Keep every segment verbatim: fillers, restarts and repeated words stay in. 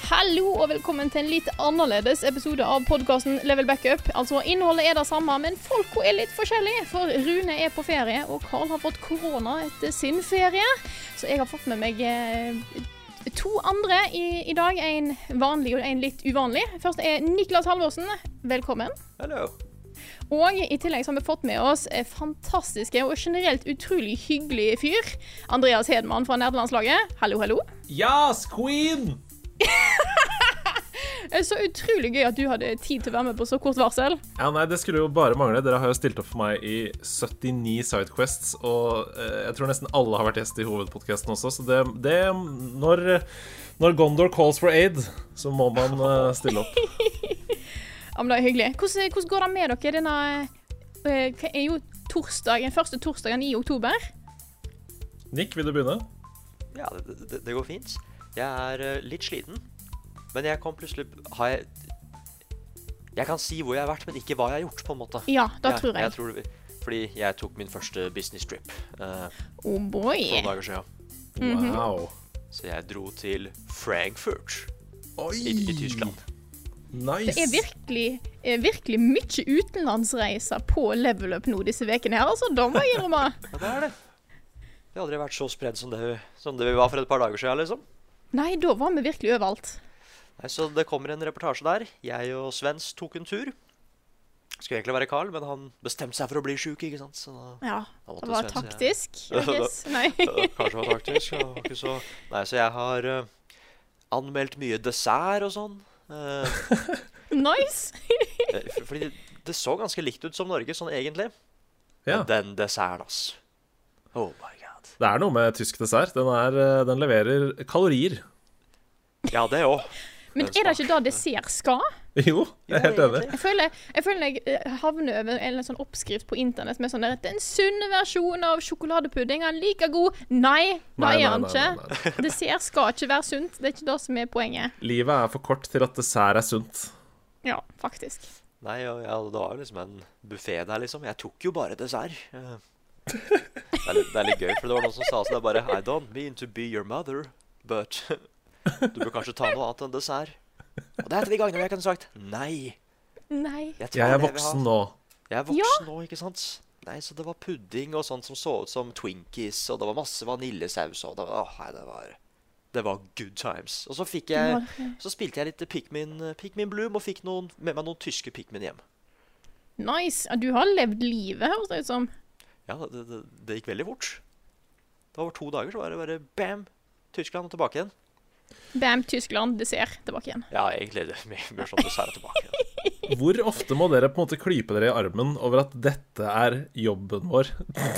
Hallo og velkommen til en litt annerledes episode av podcasten Level Backup. Altså, innholdet er det samme, men folka er litt forskjellige, for Rune er på ferie, og Karl har fått korona etter sin ferie. Så jeg har fått med meg eh, to andre i, i dag, en vanlig og en litt uvanlig. Først er Niklas Halvorsen. Velkommen. Hallo. Og i tillegg så har vi fått med oss fantastiske og generelt utrolig hyggelig fyr. Andreas Hedman fra Nederlandslaget. Hallo, hallo. Yes, queen! Det er så utrolig gøy at du hadde tid til å være med på så kort varsel. Ja, nei, det skulle jo bare mangle. Dere har jo stilt opp for meg i syttini sidequests, og eh, jeg tror nesten alle har vært gjest i hovedpodcasten også, så det, det når, når Gondor calls for aid, så må man eh, stille opp. Ja, men det er hyggelig. Hvordan, hvordan går det med dere denne, uh, er jo torsdagen, første torsdagen i oktober? Nick, vil du begynne? Ja, det, det, det går fint. Jeg er uh, litt sliten, men jeg kom plutselig, har jeg, jeg kan si hvor jeg har vært, men ikke hva jeg har gjort på en måte. Ja, det jeg, tror jeg. jeg tror det, fordi jeg tok min første business trip uh, Oh boy. for noen dager siden. Mhm. Wow. Så jeg dro til Frankfurt Oi! i, i Tyskland. Nice. Det er virkelig, er virkelig mye utenlandsreiser på Level Up nå disse vekene her, altså, da må jeg innrømme. Ja, det er det. Det har aldri vært så spredd som det, som det vi var for et par dager siden, liksom. Nei, da var vi virkelig overalt. Nei, så det kommer en reportasje der. Jeg og Svens tok en tur. Skulle egentlig være Karl, men han bestemte seg for å bli syk, ikke sant? Så da, Ja, da måtte det var Sven, så jeg- taktisk, I guess. Nei. Ja, kanskje det var taktisk. Det var ikke så... Nei, så jeg har uh, anmeldt mye dessert og sånn. Uh, Nice. for- fordi det, det så ganske likt ut som Norge, sånn egentlig. Ja. Men den desserten, ass. Oh my god. Det er noe med tysk dessert. Den, er, eh, den leverer kalorier. Ja, det òg. Men er det ikke da dessert skal? Jo, jeg er helt enig. Jeg føler, jeg føler jeg eh, havner over en sånn oppskrift på internett med sånn der, den sunne versjonen av sjokoladepudding er like god. Nei, det Nei, er nei, han nei, ikke. nei, nei. Dessert skal ikke være sunt. Det er ikke det som er poenget. Livet er for kort til at dessert er sunt. Ja, faktisk. Nei, og, ja, det var jo liksom en buffet der, liksom. Jeg tok jo bare dessert. Uh, det, er litt, det er litt gøy, for det var noen som sa sånn, det er bare I don't mean to be your mother, but du bør kanskje ta noe annet enn dessert. Og det er til de gangene jeg kan ha sagt nei. Nei. Jeg, tar Jeg er det jeg vil voksen ha. nå. Jeg er voksen nå, ikke sant? Nei, så det var pudding og sånt som så ut som Twinkies, og det var masse vaniljesaus, og det var, åh, nei, det var, det var good times. Og så fikk jeg, så spilte jeg litt Pikmin, Pikmin Bloom, og fikk noen, med meg noen tyske Pikmin hjem. Nice. Ja, du har levd livet, høres det ut som. Ja, det, det, det gikk veldig fort. Det var over to dager, så var det bare bam, Tyskland og tilbake igjen. Bam, Tyskland, dessert, tilbake igjen. Ja, egentlig det er mye mer sånn dessert og tilbake igjen. Hvor ofte må dere på en måte klype dere i armen over at dette er jobben vår?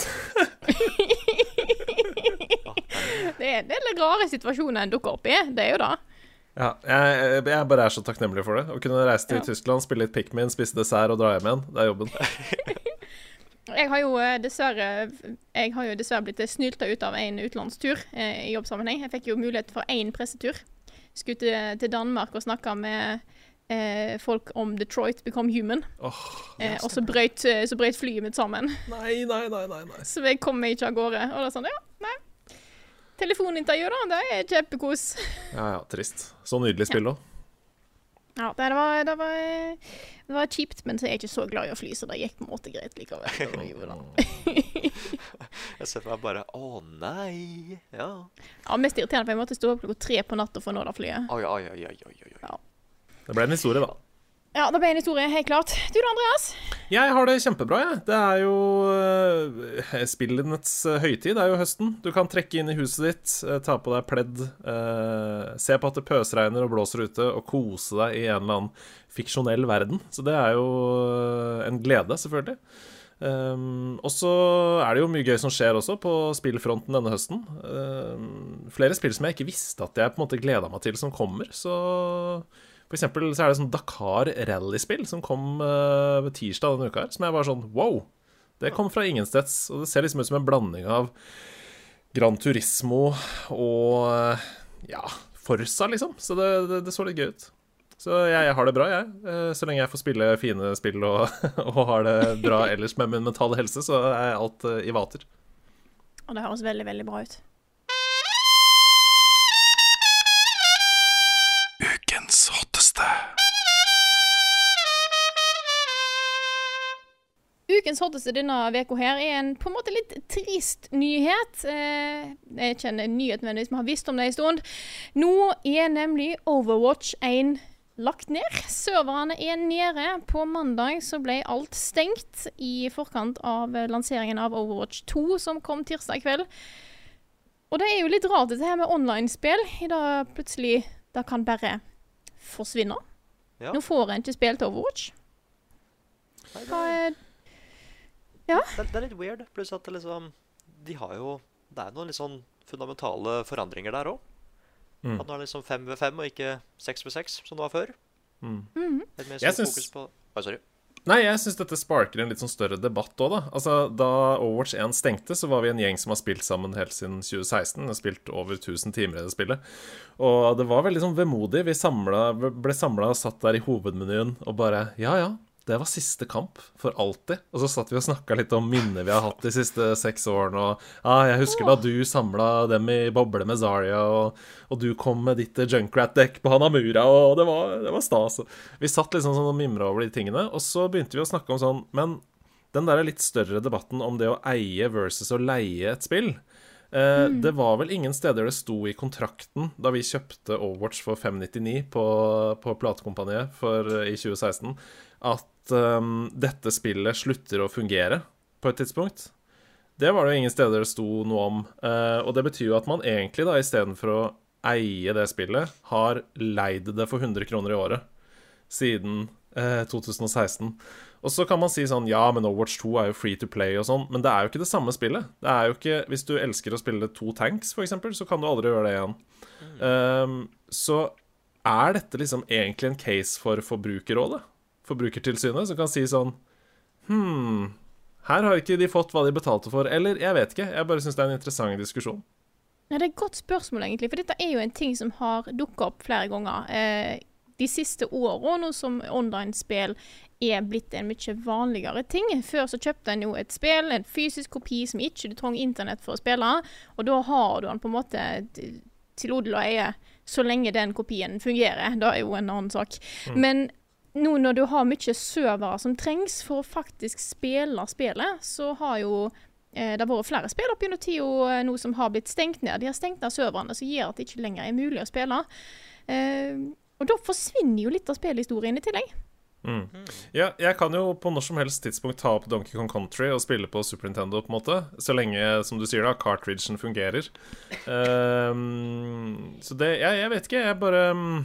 Det er, det er litt rare situasjoner en dukker opp i, det er jo da. Ja, jeg, jeg bare er så takknemlig for det. Å kunne reise til Ja. Tyskland, spille litt Pikmin, spise dessert og dra hjem igjen. Det er jobben. Jeg har jo eh, dessverre Jeg har jo dessverre blitt snylta ut av en utenlandstur eh, i jobbsammenheng. Jeg fikk jo mulighet for én pressetur. Skulle til, til Danmark og snakke med eh, folk om Detroit Become Human. Åh, Eh, og så brøt, eh, så brøt flyet mitt sammen. nei, nei, nei, nei, nei. Så jeg kom meg ikke av gårde. Og det er sånn, ja, nei. Telefonintervju da, det er kjempekos. Ja, ja, trist. Så nydelig spill også. Ja, det var, det var, det var kjipt, men så er jeg ikke så glad i å fly, så det gikk på en måte greit likevel. Det var jo da. Jeg ser for meg bare, å nei, ja. Ja, mest irriterende, for jeg måtte stå opp klokka tre på natt og få nå det flyet. Oi, oi, oi, oi, oi, oi. Ja. Det ble en historie, da. Ja, det ble en historie, helt klart. Du da, Andreas? Jeg har det kjempebra, jeg. Det er jo uh, spillets uh, høytid. Det er jo høsten. Du kan trekke inn i huset ditt, uh, ta på deg pledd, uh, se på at det pøsregner og blåser ute, og kose deg i en eller annen fiksjonell verden. Så det er jo uh, en glede, selvfølgelig. Um, og så er det jo mye gøy som skjer også på spillfronten denne høsten. Um, flere spill som jeg ikke visste at jeg på en måte gledet meg til som kommer, så... For eksempel så er det sånn Dakar rallyspill som kom uh, ved tirsdag denne uka her, som jeg var sånn, wow, det kom fra ingensteds, og det ser liksom ut som en blanding av Gran Turismo og, uh, ja, Forza liksom, så det, det, det så litt gøy ut. Så jeg, jeg har det bra, jeg, uh, så lenge jeg får spille fine spill og, og har det bra ellers med min mentale helse, så er alt uh, i vater. Og det høres veldig, veldig bra ut. ukens hotteste denne veka her er en på en måte litt trist nyhet. Eh, det er ikke en nyhet, men hvis vi har visst om det en stund. Nå er nemlig Overwatch one lagt ned. Serverne er nede. På mandag så ble alt stengt i forkant av lanseringen av Overwatch two, som kom tirsdag kveld. Og det er jo litt rart dette her med online-spill. I dag plutselig, det kan bare forsvinne. Ja. Nå får en ikke spilt Overwatch. Nei, Hva det, er... Ja. det, det er litt weird, pluss at det liksom, de har jo, det er noen litt sånn fundamentale forandringer der også. Mm. At nå er det liksom fem ved fem og ikke seks ved seks, som det var før. Mm. Mhm. Litt mer Jeg sånn syns- fokus på... Oi, sorry. Nei, jeg synes dette sparker en litt sånn større debatt også, da. Altså, da Overwatch one stengte, så var vi en gjeng som har spilt sammen helt siden tjue seksten. Vi har spilt over tusen timer i det spillet. Og det var veldig sånn vemodig. Vi samlet, ble samlet og satt der i hovedmenyen og bare, ja, ja, det var siste kamp for alltid. Og så satt vi og snakket litt om minner vi har hatt de siste seks årene. Og ja, jeg husker da du samlet dem i boble med Zarya, og, og du kom med ditt Junkrat-dekk på Hanamura, og det var, det var stas. Vi satt liksom sånn og mimret over de tingene, og så begynte vi å snakke om sånn, men den der litt større debatten om det å eie versus å leie et spill, eh, mm. det var vel ingen steder det sto i kontrakten da vi kjøpte Overwatch for fem nittini på, på platekompaniet for, i tjue seksten, at um, dette spillet slutter å fungere på et tidspunkt. Det var det jo ingen steder det sto noe om. Uh, og det betyr jo at man egentlig da, i stedet for å eie det spillet, har leid det for hundre kroner i året siden uh, to tusen og seksten. Og så kan man si sånn, ja, men Overwatch two er jo free to play og sånn, men det er jo ikke det samme spillet. Det er jo ikke, hvis du elsker å spille to tanks, for eksempel, så kan du aldri gjøre det igjen. Um, så er dette liksom egentlig en case for forbrukerrådet? Forbrukertilsynet, som kan si sånn Hmm, her har ikke de fått hva de betalte for. Eller, jeg vet ikke, jeg bare synes det er en interessant diskusjon. Ja, det er et godt spørsmål egentlig, for dette er jo en ting som har dukket opp flere ganger. Eh, de siste årene, nå som online-spill er blitt en mye vanligere ting. Før så kjøpte en jo et spill, en fysisk kopi som ikke du trang internett for å spille, og da har du den på en måte til odel og eie så lenge den kopien fungerer. Det er jo en annen sak. Mm. Men nå når du har mye servere som trengs for å faktisk spille spillet, så har jo eh, det vært flere spill opp gjennom tida nå som har blitt stengt ned. De har stengt ned serverne, som gjør at det ikke lenger er mulig å spille. Eh, og da forsvinner jo litt av spillhistorien i tillegg. Mm. Ja, jeg kan jo på når som helst tidspunkt ta opp Donkey Kong Country og spille på Super Nintendo, på en måte, så lenge, som du sier da, cartridgen fungerer. Um, så det, jeg, jeg vet ikke, jeg bare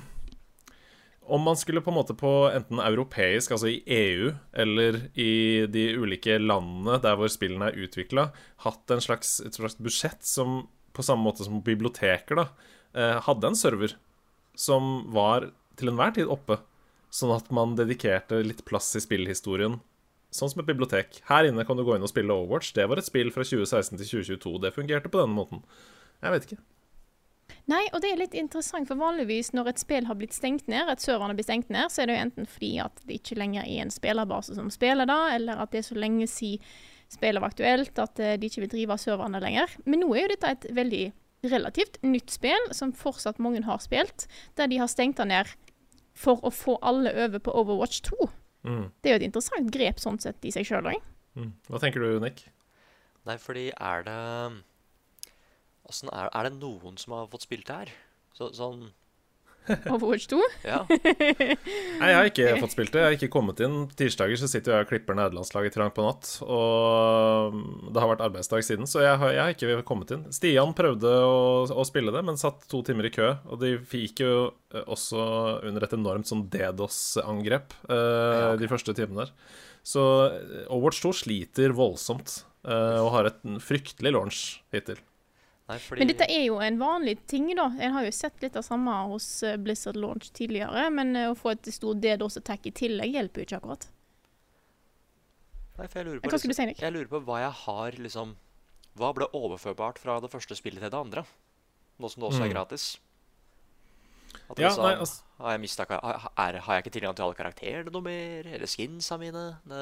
om man skulle på en måte på enten europeisk, altså i E U, eller i de ulike landene der hvor spillene er utviklet, hatt en slags, et slags budsjett som på samme måte som biblioteker da, eh, hadde en server som var til enhver tid oppe, sånn at man dedikerte litt plass i spillhistorien, sånn som et bibliotek. Her inne kan du gå inn og spille Overwatch. Det var et spill fra tjue seksten til tjue tjueto. Det fungerte på denne måten. Jeg vet ikke. Nei, og det er litt interessant, for vanligvis når et spill har blitt stengt ned, et serverne blir stengt ned, så er det jo enten fordi at det ikke lenger er en spillerbase som spiller da, eller at det er så lenge siden spillet var aktuelt, at de ikke vil drive serverne lenger. Men nå er jo dette et veldig relativt nytt spill, som fortsatt mange har spilt, der de har stengt det ned for å få alle over på Overwatch two. Mm. Det er jo et interessant grep sånn sett i seg selv. Mm. Hva tenker du, Nick? Nei, fordi er det... Hvordan er, er det noen som har fått spilt det her? Så, sånn... Overwatch two? Ja. Nei, jeg har ikke fått spilt det. Jeg har ikke kommet inn. Tirsdager så sitter jeg og klipper nederlandslaget til langt på natt, og det har vært arbeidsdag siden, så jeg har, jeg har ikke kommet inn. Stian prøvde å, å spille det, men satt to timer i kø, og de fikk jo også under et enormt sånn DDoS-angrep eh, ja, okay. de første timene der. Så Overwatch two sliter voldsomt eh, og har et fryktelig launch hittil. Nei, fordi... Men dette er jo en vanlig ting da. Jeg har jo sett litt av samme hos Blizzard Launch tidligere, men å få et stort DDoS-attack i tillegg hjelper jo ikke akkurat. Nei, for jeg lurer på, hva skulle du si, Nick? Jeg lurer på hva jeg har liksom... Hva ble overførbart fra det første spillet til det andre? Nå som det også er gratis. At ja, liksom, nei, altså... har, jeg mistet, har, er, har jeg ikke tilgang til alle karakterene noe mer? Eller skinsa mine? Det...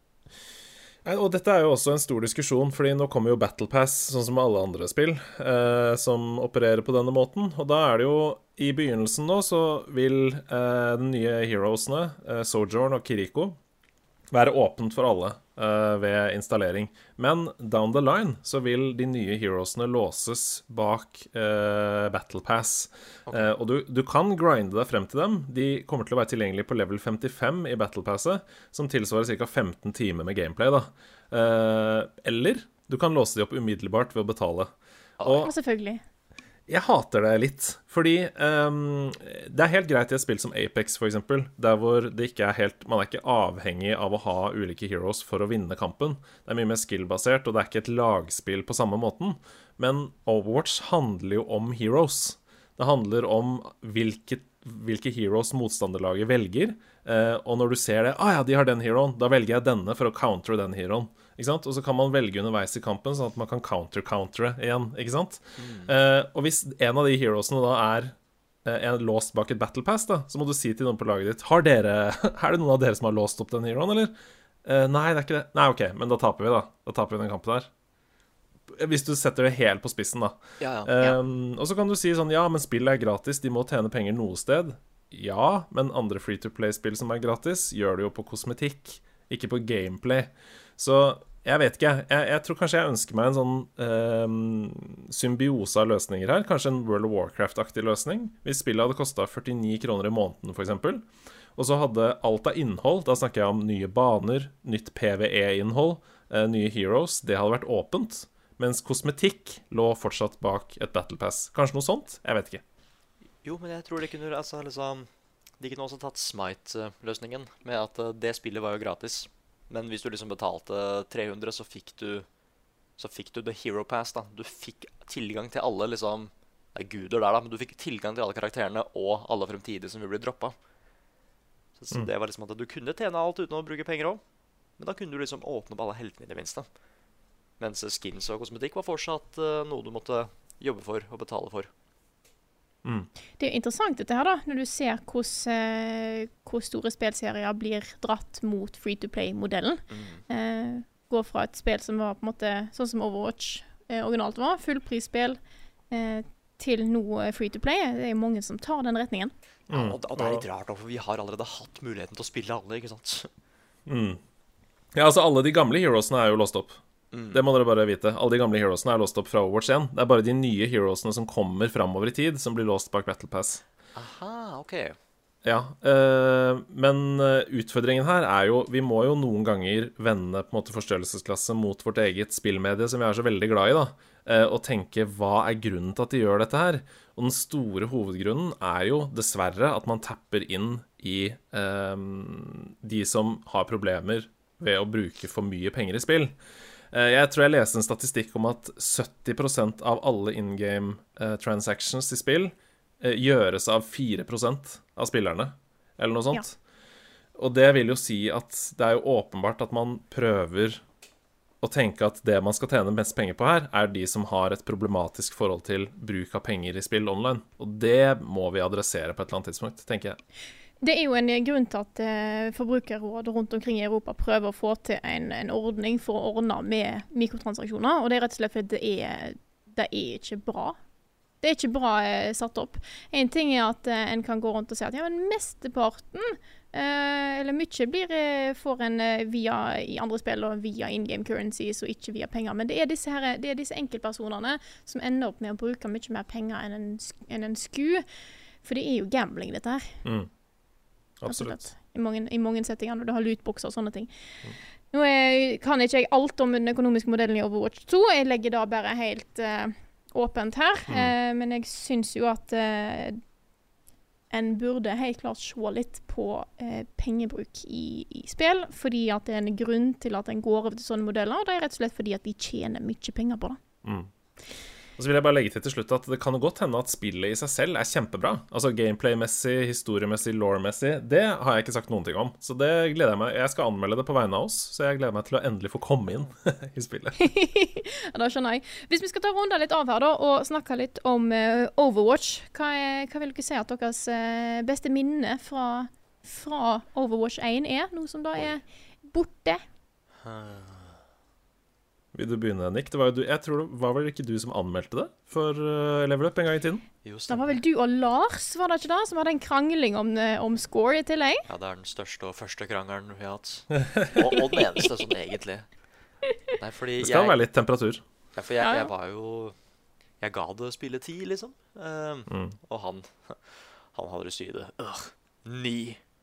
Og dette er jo også en stor diskusjon, fordi nå kommer jo Battle Pass, sånn som alle andre spill, eh, som opererer på denne måten. Og da er det jo, i begynnelsen nå, så vil eh, de nye heroesene, eh, Sojourn og Kiriko, være åpent for alle. uh, ved installering. Men down the line så vil de nye heroesene låses bak uh, Battle Pass. Okay. Uh, og du, du kan grinde deg frem til dem. De kommer til å være tilgjengelige på level femtifem i Battle Passet, som tilsvarer ca. femten timer med gameplay. Da. Uh, eller du kan låse de opp umiddelbart ved å betale. Og, ja, selvfølgelig. Jeg hater det litt, fordi um, det er helt greit i et spill som Apex for eksempel, der hvor det ikke er helt, man er ikke avhengig av å ha ulike heroes for å vinne kampen. Det er mye mer skill-basert, og det er ikke et lagspill på samme måten. Men Overwatch handler jo om heroes. Det handler om hvilke, hvilke heroes motstanderlaget velger, uh, og når du ser det, ah ja, de har den heroen, da velger jeg denne for å counter den heroen. Ikke sant? Og så kan man velge underveis i kampen, sånn at man kan counter-countere igjen, ikke sant? Mm. Uh, og hvis en av de heroesene da er uh, en låst bak et battle pass, da, så må du si til noen på laget ditt, har dere, er det noen av dere som har låst opp den heroen, eller? Uh, nei, det er ikke det. Nei, ok, men da taper vi da. Da taper vi den kampen her. Hvis du setter det helt på spissen, da. Ja, ja. Um, og så kan du si sånn, ja, men spillet er gratis, de må tjene penger noe sted. Ja, men andre free-to-play-spill som er gratis, gjør det jo på kosmetikk, ikke på gameplay. Så jeg vet ikke, jeg, jeg tror kanskje jeg ønsker meg en sånn um, symbiose av løsninger her. Kanskje en World of Warcraft-aktig løsning. Hvis spillet hadde kostet førtini kroner i måneden, for eksempel, og så hadde alt av innhold, da snakker jeg om nye baner, nytt PvE-innhold, uh, nye heroes, det hadde vært åpent, mens kosmetikk lå fortsatt bak et Battle Pass. Kanskje noe sånt? Jeg vet ikke. Jo, men jeg tror de kunne, altså, liksom, de kunne også tatt Smite-løsningen, med at uh, det spillet var jo gratis. Men hvis du liksom betalte tre hundre, så fikk du så fikk du The Hero Pass, da. Du fikk tilgang til alle, liksom, det er guder der da, men du fikk tilgang til alle karakterene og alle fremtidige som vil bli droppet. Så, så mm. det var liksom at du kunne tjene alt uten å bruke penger også. Men da kunne du liksom åpne opp alle heltene i det minste. Mens skins og kosmetikk var fortsatt uh, noe du måtte jobbe for og betale for. Mm. Det er jo interessant dette her da, når du ser hvordan, hvor store spilserier blir dratt mot free-to-play-modellen. Mm. Eh, går fra et spill som var på en måte, sånn som Overwatch eh, originalt var, fullprisspill, eh, til noe free-to-play. Det er jo mange som tar den retningen. Mm. Ja, og, og det er litt rart, for vi har allerede hatt muligheten til å spille alle, ikke sant? Mm. Ja, altså alle de gamle heroesene er jo låst opp. Mm. Det må dere bare vite. Alle de gamle heroesene er låst opp fra Overwatch igjen. Det er bare de nye heroesene som kommer fremover i tid, som blir låst bak Battle Pass. Aha, ok. Ja, øh, men utfordringen her er jo, vi må jo noen ganger vende på en måte forstørrelsesklasse mot vårt eget spillmedie, som vi er så veldig glad i da, øh, og tenke hva er grunnen til at de gjør dette her. Og den store hovedgrunnen er jo dessverre at man tapper inn i øh, de som har problemer ved å bruke for mye penger i spill. Jeg tror jeg leste en statistikk om at sytti prosent av alle in-game uh, transactions i spill uh, gjøres av fire prosent av spillerne, eller noe sånt. Ja. Og det vil jo si at det er jo åpenbart at man prøver å tenke at det man skal tjene mest penger på her, er de som har et problematisk forhold til bruk av penger i spill online. Og det må vi adressere på et eller annet tidspunkt, tenker jeg. Det er jo en grunn til at eh, forbrukerråd rundt omkring i Europa prøver å få til en, en ordning for å ordne med mikrotransaksjoner, og det er rett og slett fordi det er, det er ikke bra. Det er ikke bra eh, satt opp. En ting er at eh, en kan gå rundt og si at ja, men mesteparten, eh, eller mye blir eh, for en eh, via i andre spill og via in-game currencies og ikke via penger, men det er disse, her, det er disse enkeltpersonene som ender opp med å bruke mye mer penger enn en, enn en sku, for det er jo gambling dette her. Mm. Absolutt. I mange, i mange settinger når du har lootboxer og sånne ting. Mm. Nå er, kan ikke jeg alt om den økonomiske modellen i Overwatch to. Jeg legger da bare helt uh, åpent her. Mm. Uh, men jeg synes jo at uh, en burde helt klart se litt på uh, pengebruk i, i spill, fordi at det er en grunn til at en går over til sånne modeller, og det er rett og slett fordi at de tjener mye penger på det. Mm. Og så vil jeg bare legge til til slutt at det kan jo godt hende at spillet i seg selv er kjempebra. Altså gameplay-messig, historiemessig, lore-messig. Det har jeg ikke sagt noen ting om. Så det gleder jeg meg. Jeg skal anmelde det på vegne av oss, så jeg gleder meg til å endelig få komme inn i spillet. Ja, da skjønner jeg. Hvis vi skal ta runde litt av her da, og snakke litt om uh, Overwatch, hva, er, hva vil dere si at deres uh, beste minne fra, fra Overwatch one er? Noe som da er borte? Vil du begynne, Nick? Det var jo du, jeg tror det var vel ikke du som anmeldte det for uh, Level Up en gang i tiden? Jo, Det var vel du og Lars, var det ikke det? Som hadde en krangling om, om score i tillegg? Ja, det er den største og første krangelen vi har hatt. Og, og den eneste, sånn egentlig. Nei, fordi Det skal jeg, være litt temperatur. Ja, for jeg, Ja, ja. jeg var jo Jeg ga det spille ti, liksom. Um, Mm. Og han Han hadde det syde. Øh, ni.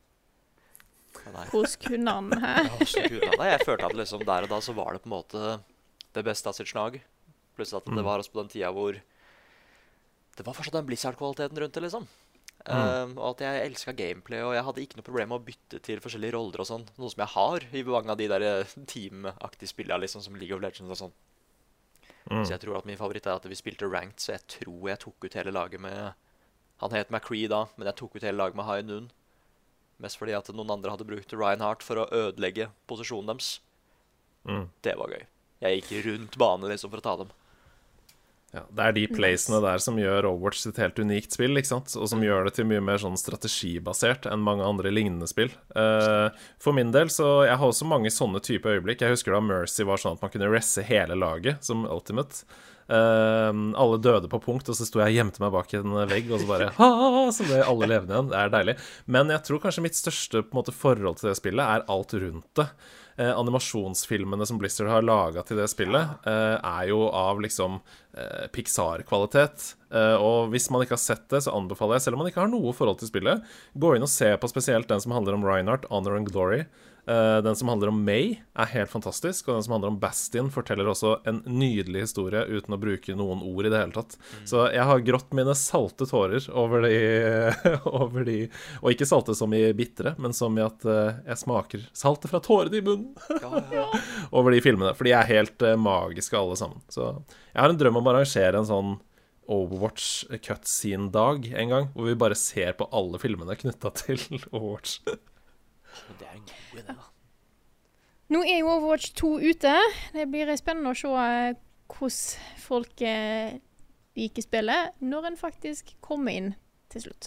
Nei. Hvordan kunne han, hæ? Ja, så kunne jeg- Nei, jeg følte at liksom der og da så var det på en måte det beste av sitt slag. Pluss at det Mm. var også på den tida hvor det var fortsatt den Blizzard-kvaliteten rundt det, liksom. Mm. Um, og at jeg elska gameplay, og jeg hadde ikke noe problem med å bytte til forskjellige roller og sånn. Noe som jeg har i mange av de der eh, teamaktige spillene, liksom, som League of Legends og sånn. Mm. Så jeg tror at min favoritt er at vi spilte ranked, så jeg tror jeg tok ut hele laget med Han het McCree da, men jeg tok ut hele laget med High Noon. Mest fordi at noen andre hadde brukt Reinhardt for å ødelegge posisjonen deres. Mm. Det var gøy. Jeg gikk rundt banen liksom for å ta dem. Ja, det er de placene der som gjør Overwatch til et helt unikt spill, ikke sant? Og som gjør det til mye mer sånn strategibasert enn mange andre lignende spill. Eh, for min del, så jeg har også mange sånne type øyeblikk. Jeg husker da Mercy var sånn at man kunne resse hele laget som Ultimate. Eh, alle døde på punkt, og så sto jeg og gjemte meg bak en vegg, og så bare ha, så ble alle levende igjen. Det er deilig. Men jeg tror kanskje mitt største på en måte, forhold til det spillet er alt rundt det. Eh, animasjonsfilmene som Blizzard har laget til det spillet, eh, er jo av liksom eh, Pixar-kvalitet. Eh, og hvis man ikke har sett det, så anbefaler jeg, selv om man ikke har noe forhold til spillet, gå inn og se på spesielt den som handler om Reinhardt, Honor and Glory. Eh, den som handler om May er helt fantastisk, og den som handler om Bastion forteller også en nydelig historie uten å bruke noen ord i det hele tatt. Mm. Så jeg har grått mine salte tårer over de, over de og ikke salte som i bitre, men som i at eh, jeg smaker saltet fra tårene i munnen Ja, ja. over de filmene, for de er helt eh, magiske alle sammen. Så jeg har en drøm om å arrangere en sånn Overwatch cutscene-dag en gang, hvor vi bare ser på alle filmene knyttet til Overwatch. Men det er en god idé, da. Nå er jo Overwatch to ute. Det blir spennende å se eh, hvordan folk eh, liker spillet når en faktisk kommer inn til slutt.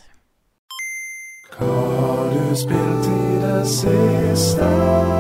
Hva har du spilt i det siste?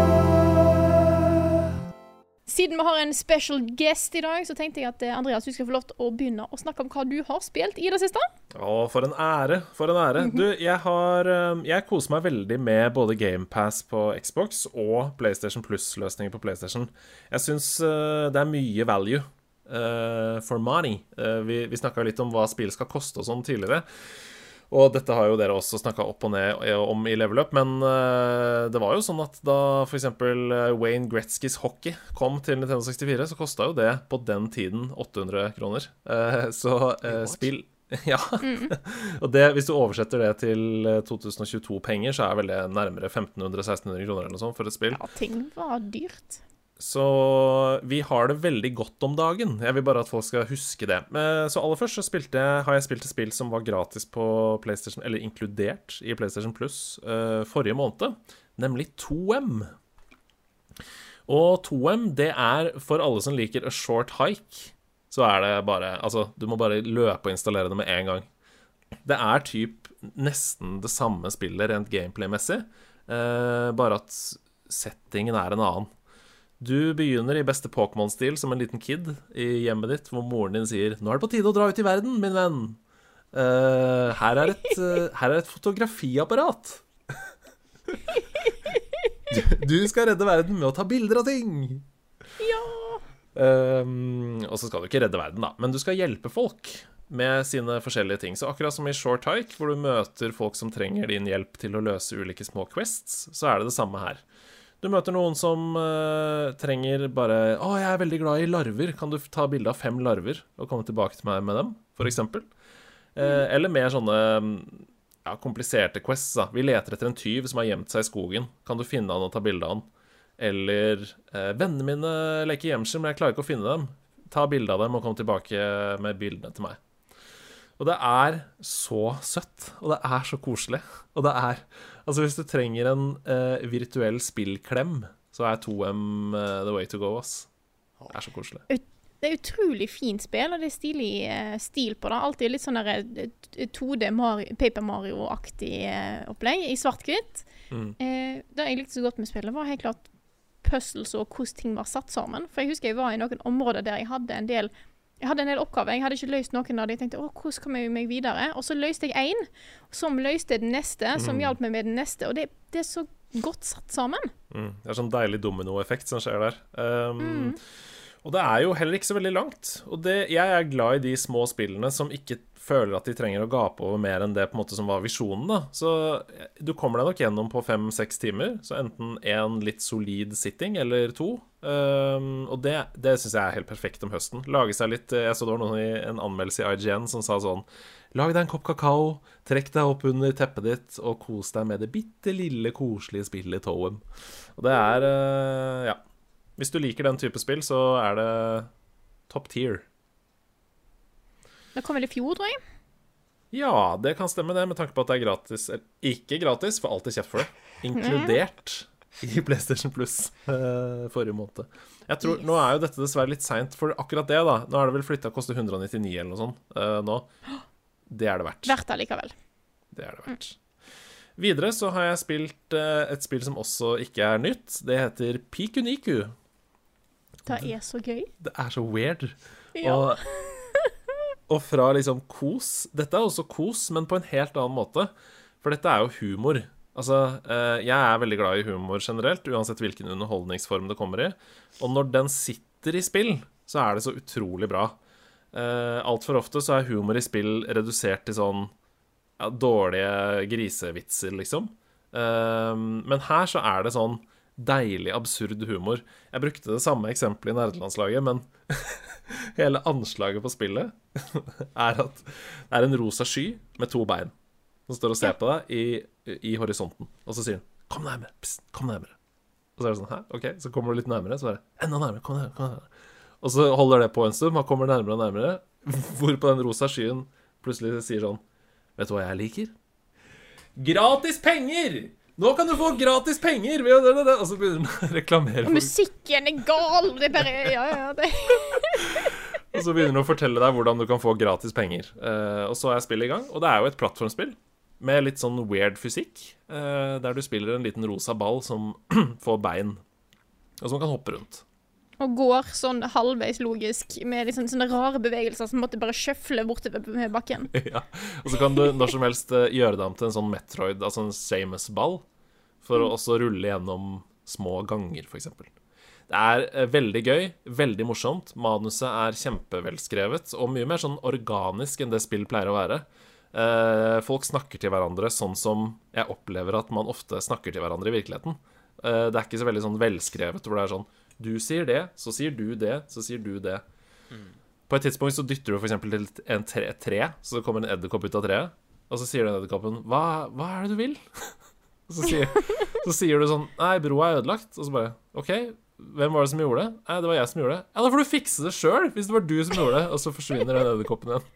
Siden vi har en special guest i dag, så tenkte jeg at eh, Andreas, du skal få lov til å begynne å snakke om hva du har spilt i det siste. Å, for en ære, for en ære. Du, jeg har um, Jeg koser meg veldig med både Game Pass på Xbox og PlayStation Plus-løsninger på PlayStation. Jeg synes uh, det er mye value uh, for money. Uh, vi vi snakket litt om hva spill skal koste og sånn tidligere. Og dette har jo dere også snakket opp og ned om i Level Up, men uh, det var jo sånn at da for eksempel uh, Wayne Gretzkys hockey kom til Nintendo sekstifire, så kostet jo det på den tiden åtte hundre kroner. Uh, så uh, spill Ja. Og det, hvis du oversetter det til to tusen og tjueto-penger, så er vel det nærmere femten hundre til seksten hundre kroner eller noe sånt for et spill. Ja, ting var dyrt. Så vi har det veldig godt om dagen. Jeg vil bare at folk skal huske det. Så aller først så spilte, har jeg spilt et spill som var gratis på PlayStation, eller inkludert i PlayStation Plus uh, forrige måned, nemlig to M. Og to M, det er for alle som liker A Short Hike, så er det bare, altså, du må bare løpe og installere det med en gang. Det er typ nesten det samme spillet rent gameplay-messig, uh, bare at settingen er en annen. Du begynner i beste Pokémon-stil som en liten kid i hjemmet ditt, hvor moren din sier «Nå er det på tide å dra ut i verden, min venn!» uh, her, er et, uh, her er et fotografiapparat. du, du skal redde verden med å ta bilder av ting. Ja! Um, og så skal du ikke redde verden, da, men du skal hjelpe folk med sine forskjellige ting. Så akkurat som i Short Hike, hvor du møter folk som trenger din hjelp til å løse ulike små quests, så er det det samme her. Du møter noen som uh, trenger bare «Å, jeg er veldig glad i larver. Kan du ta bilde av fem larver og komme tilbake til meg med dem?» For eksempel. Uh, eller mer sånne ja, kompliserte quests. Da. Vi leter etter en tyv som har gjemt seg i skogen. Kan du finne han og ta bilde av han? Eller uh, vennene mine leker gjemsel, men jeg klarer ikke å finne dem. Ta bilde av dem og kom tilbake med bildene til meg. Og det er så søtt, og det er så koselig. Og det er, altså hvis du trenger en uh, virtuell spillklem, så er to M uh, the way to go, ass. Det er så koselig. Det er utrolig fint spill, og det er stilig uh, stil på det. Alltid litt sånn der uh, to D Mario, Paper Mario-aktig uh, opplegg, i svart-hvitt. Mm. Uh, det jeg likte så godt med spillet var helt klart puzzles og hvordan ting var satt sammen. For jeg husker jeg var i noen områder der jeg hadde en del Jeg hadde en del oppgaver. Jeg hadde ikke løst noen av det. Jeg tenkte, åh, hvordan kommer jeg meg videre? Og så løste jeg en, som løste den neste, som Mm. hjalp meg med den neste. Og det, det er så godt satt sammen. Mm. Det er sånn deilig dominoeffekt som skjer der. Um, Mm. Og det er jo heller ikke så veldig langt. Og det, jeg er glad i de små spillene som ikke føler at de trenger å gape over mer enn det på en måte som var visjonen, da. Så du kommer deg nok gjennom på fem-seks timer. Så enten en litt solid sitting, eller to. Um, og det, det synes jeg er helt perfekt om høsten. Lage seg litt Jeg så det var noen i en anmeldelse i I G N som sa sånn: lag deg en kopp kakao, trekk deg opp under teppet ditt og kos deg med det bitte lille koselige spillet Toem. Og det er uh, Ja. Hvis du liker den type spill, så er det top tier. Det kom vel i fjor, tror jeg. Ja, det kan stemme det, med tanke på at det er gratis. Eller ikke gratis, for alltid kjeft for det. Inkludert i PlayStation Plus uh, forrige måned. Jeg tror, Yes. Nå er jo dette dessverre litt sent for akkurat det, da. Nå er det vel flyttet, koster one hundred ninety-nine eller noe sånt uh, nå. Det er det verdt. Verdt det likevel. Det er det verdt. Videre så har jeg spilt uh, et spill som også ikke er nytt. Det heter Pikuniku. Det er så gøy. Det er så weird. Ja. Og, og fra liksom kos Dette er også kos, men på en helt annen måte. For dette er jo humor. Altså, eh, jeg er veldig glad i humor generelt, uansett hvilken underholdningsform det kommer i. Og når den sitter i spill, så er det så utrolig bra. Eh, alt for ofte så er humor i spill redusert til sånn ja, dårlige grisevitser, liksom. Eh, men her så er det sånn deilig, absurd humor. Jeg brukte det samme eksempelet i nerdelandslaget, men hele anslaget på spillet er at det er en rosa sky med to bein som står og ser på deg i, i horisonten. Og så sier den 'kom nærmere, pst, kom nærmere'. Og så er det sånn, hæ, ok, så kommer du litt nærmere, så er det 'enda nærmere, kom nærmere, kom nærmere'. Og så holder det på en stund, man kommer nærmere og nærmere, hvorpå den rosa skyen plutselig sier sånn: 'vet du hva jeg liker? Gratis penger! Nå kan du få gratis penger!' ved å det, det, det. Og så begynner den å reklamere Og musikken er gal! Det er bare Ja, ja, det Og så begynner den å fortelle deg hvordan du kan få gratis penger. Uh, og så er spillet i gang. Og det er jo et plattformspill med litt sånn weird fysikk, uh, der du spiller en liten rosa ball som får bein, og som kan hoppe rundt. Og går sånn halvveis logisk med liksom sånne rare bevegelser som måtte bare sjøfle bortover med bakken. Ja. Og så kan du når som helst uh, gjøre deg om til en sånn Metroid, altså en Samus-ball, for å også rulle gjennom små ganger, for eksempel. Det er uh, veldig gøy, veldig morsomt. Manuset er kjempevelskrevet, og mye mer sånn organisk enn det spill pleier å være. Uh, folk snakker til hverandre sånn som jeg opplever at man ofte snakker til hverandre i virkeligheten. Uh, det er ikke så veldig sånn velskrevet, hvor det er sånn: du sier det, så sier du det, så sier du det. Mm. På et tidspunkt så dytter du for eksempel til en tre, et tre, så det kommer en edderkopp ut av treet, og så sier den edderkoppen: hva, hva er det du vil? Og så sier, så sier du sånn: nei, broa er ødelagt. Og så bare: ok, hvem var det som gjorde det? Nei, det var jeg som gjorde det. Ja, da får du fikse det selv, hvis det var du som gjorde det. Og så forsvinner den edderkoppen igjen.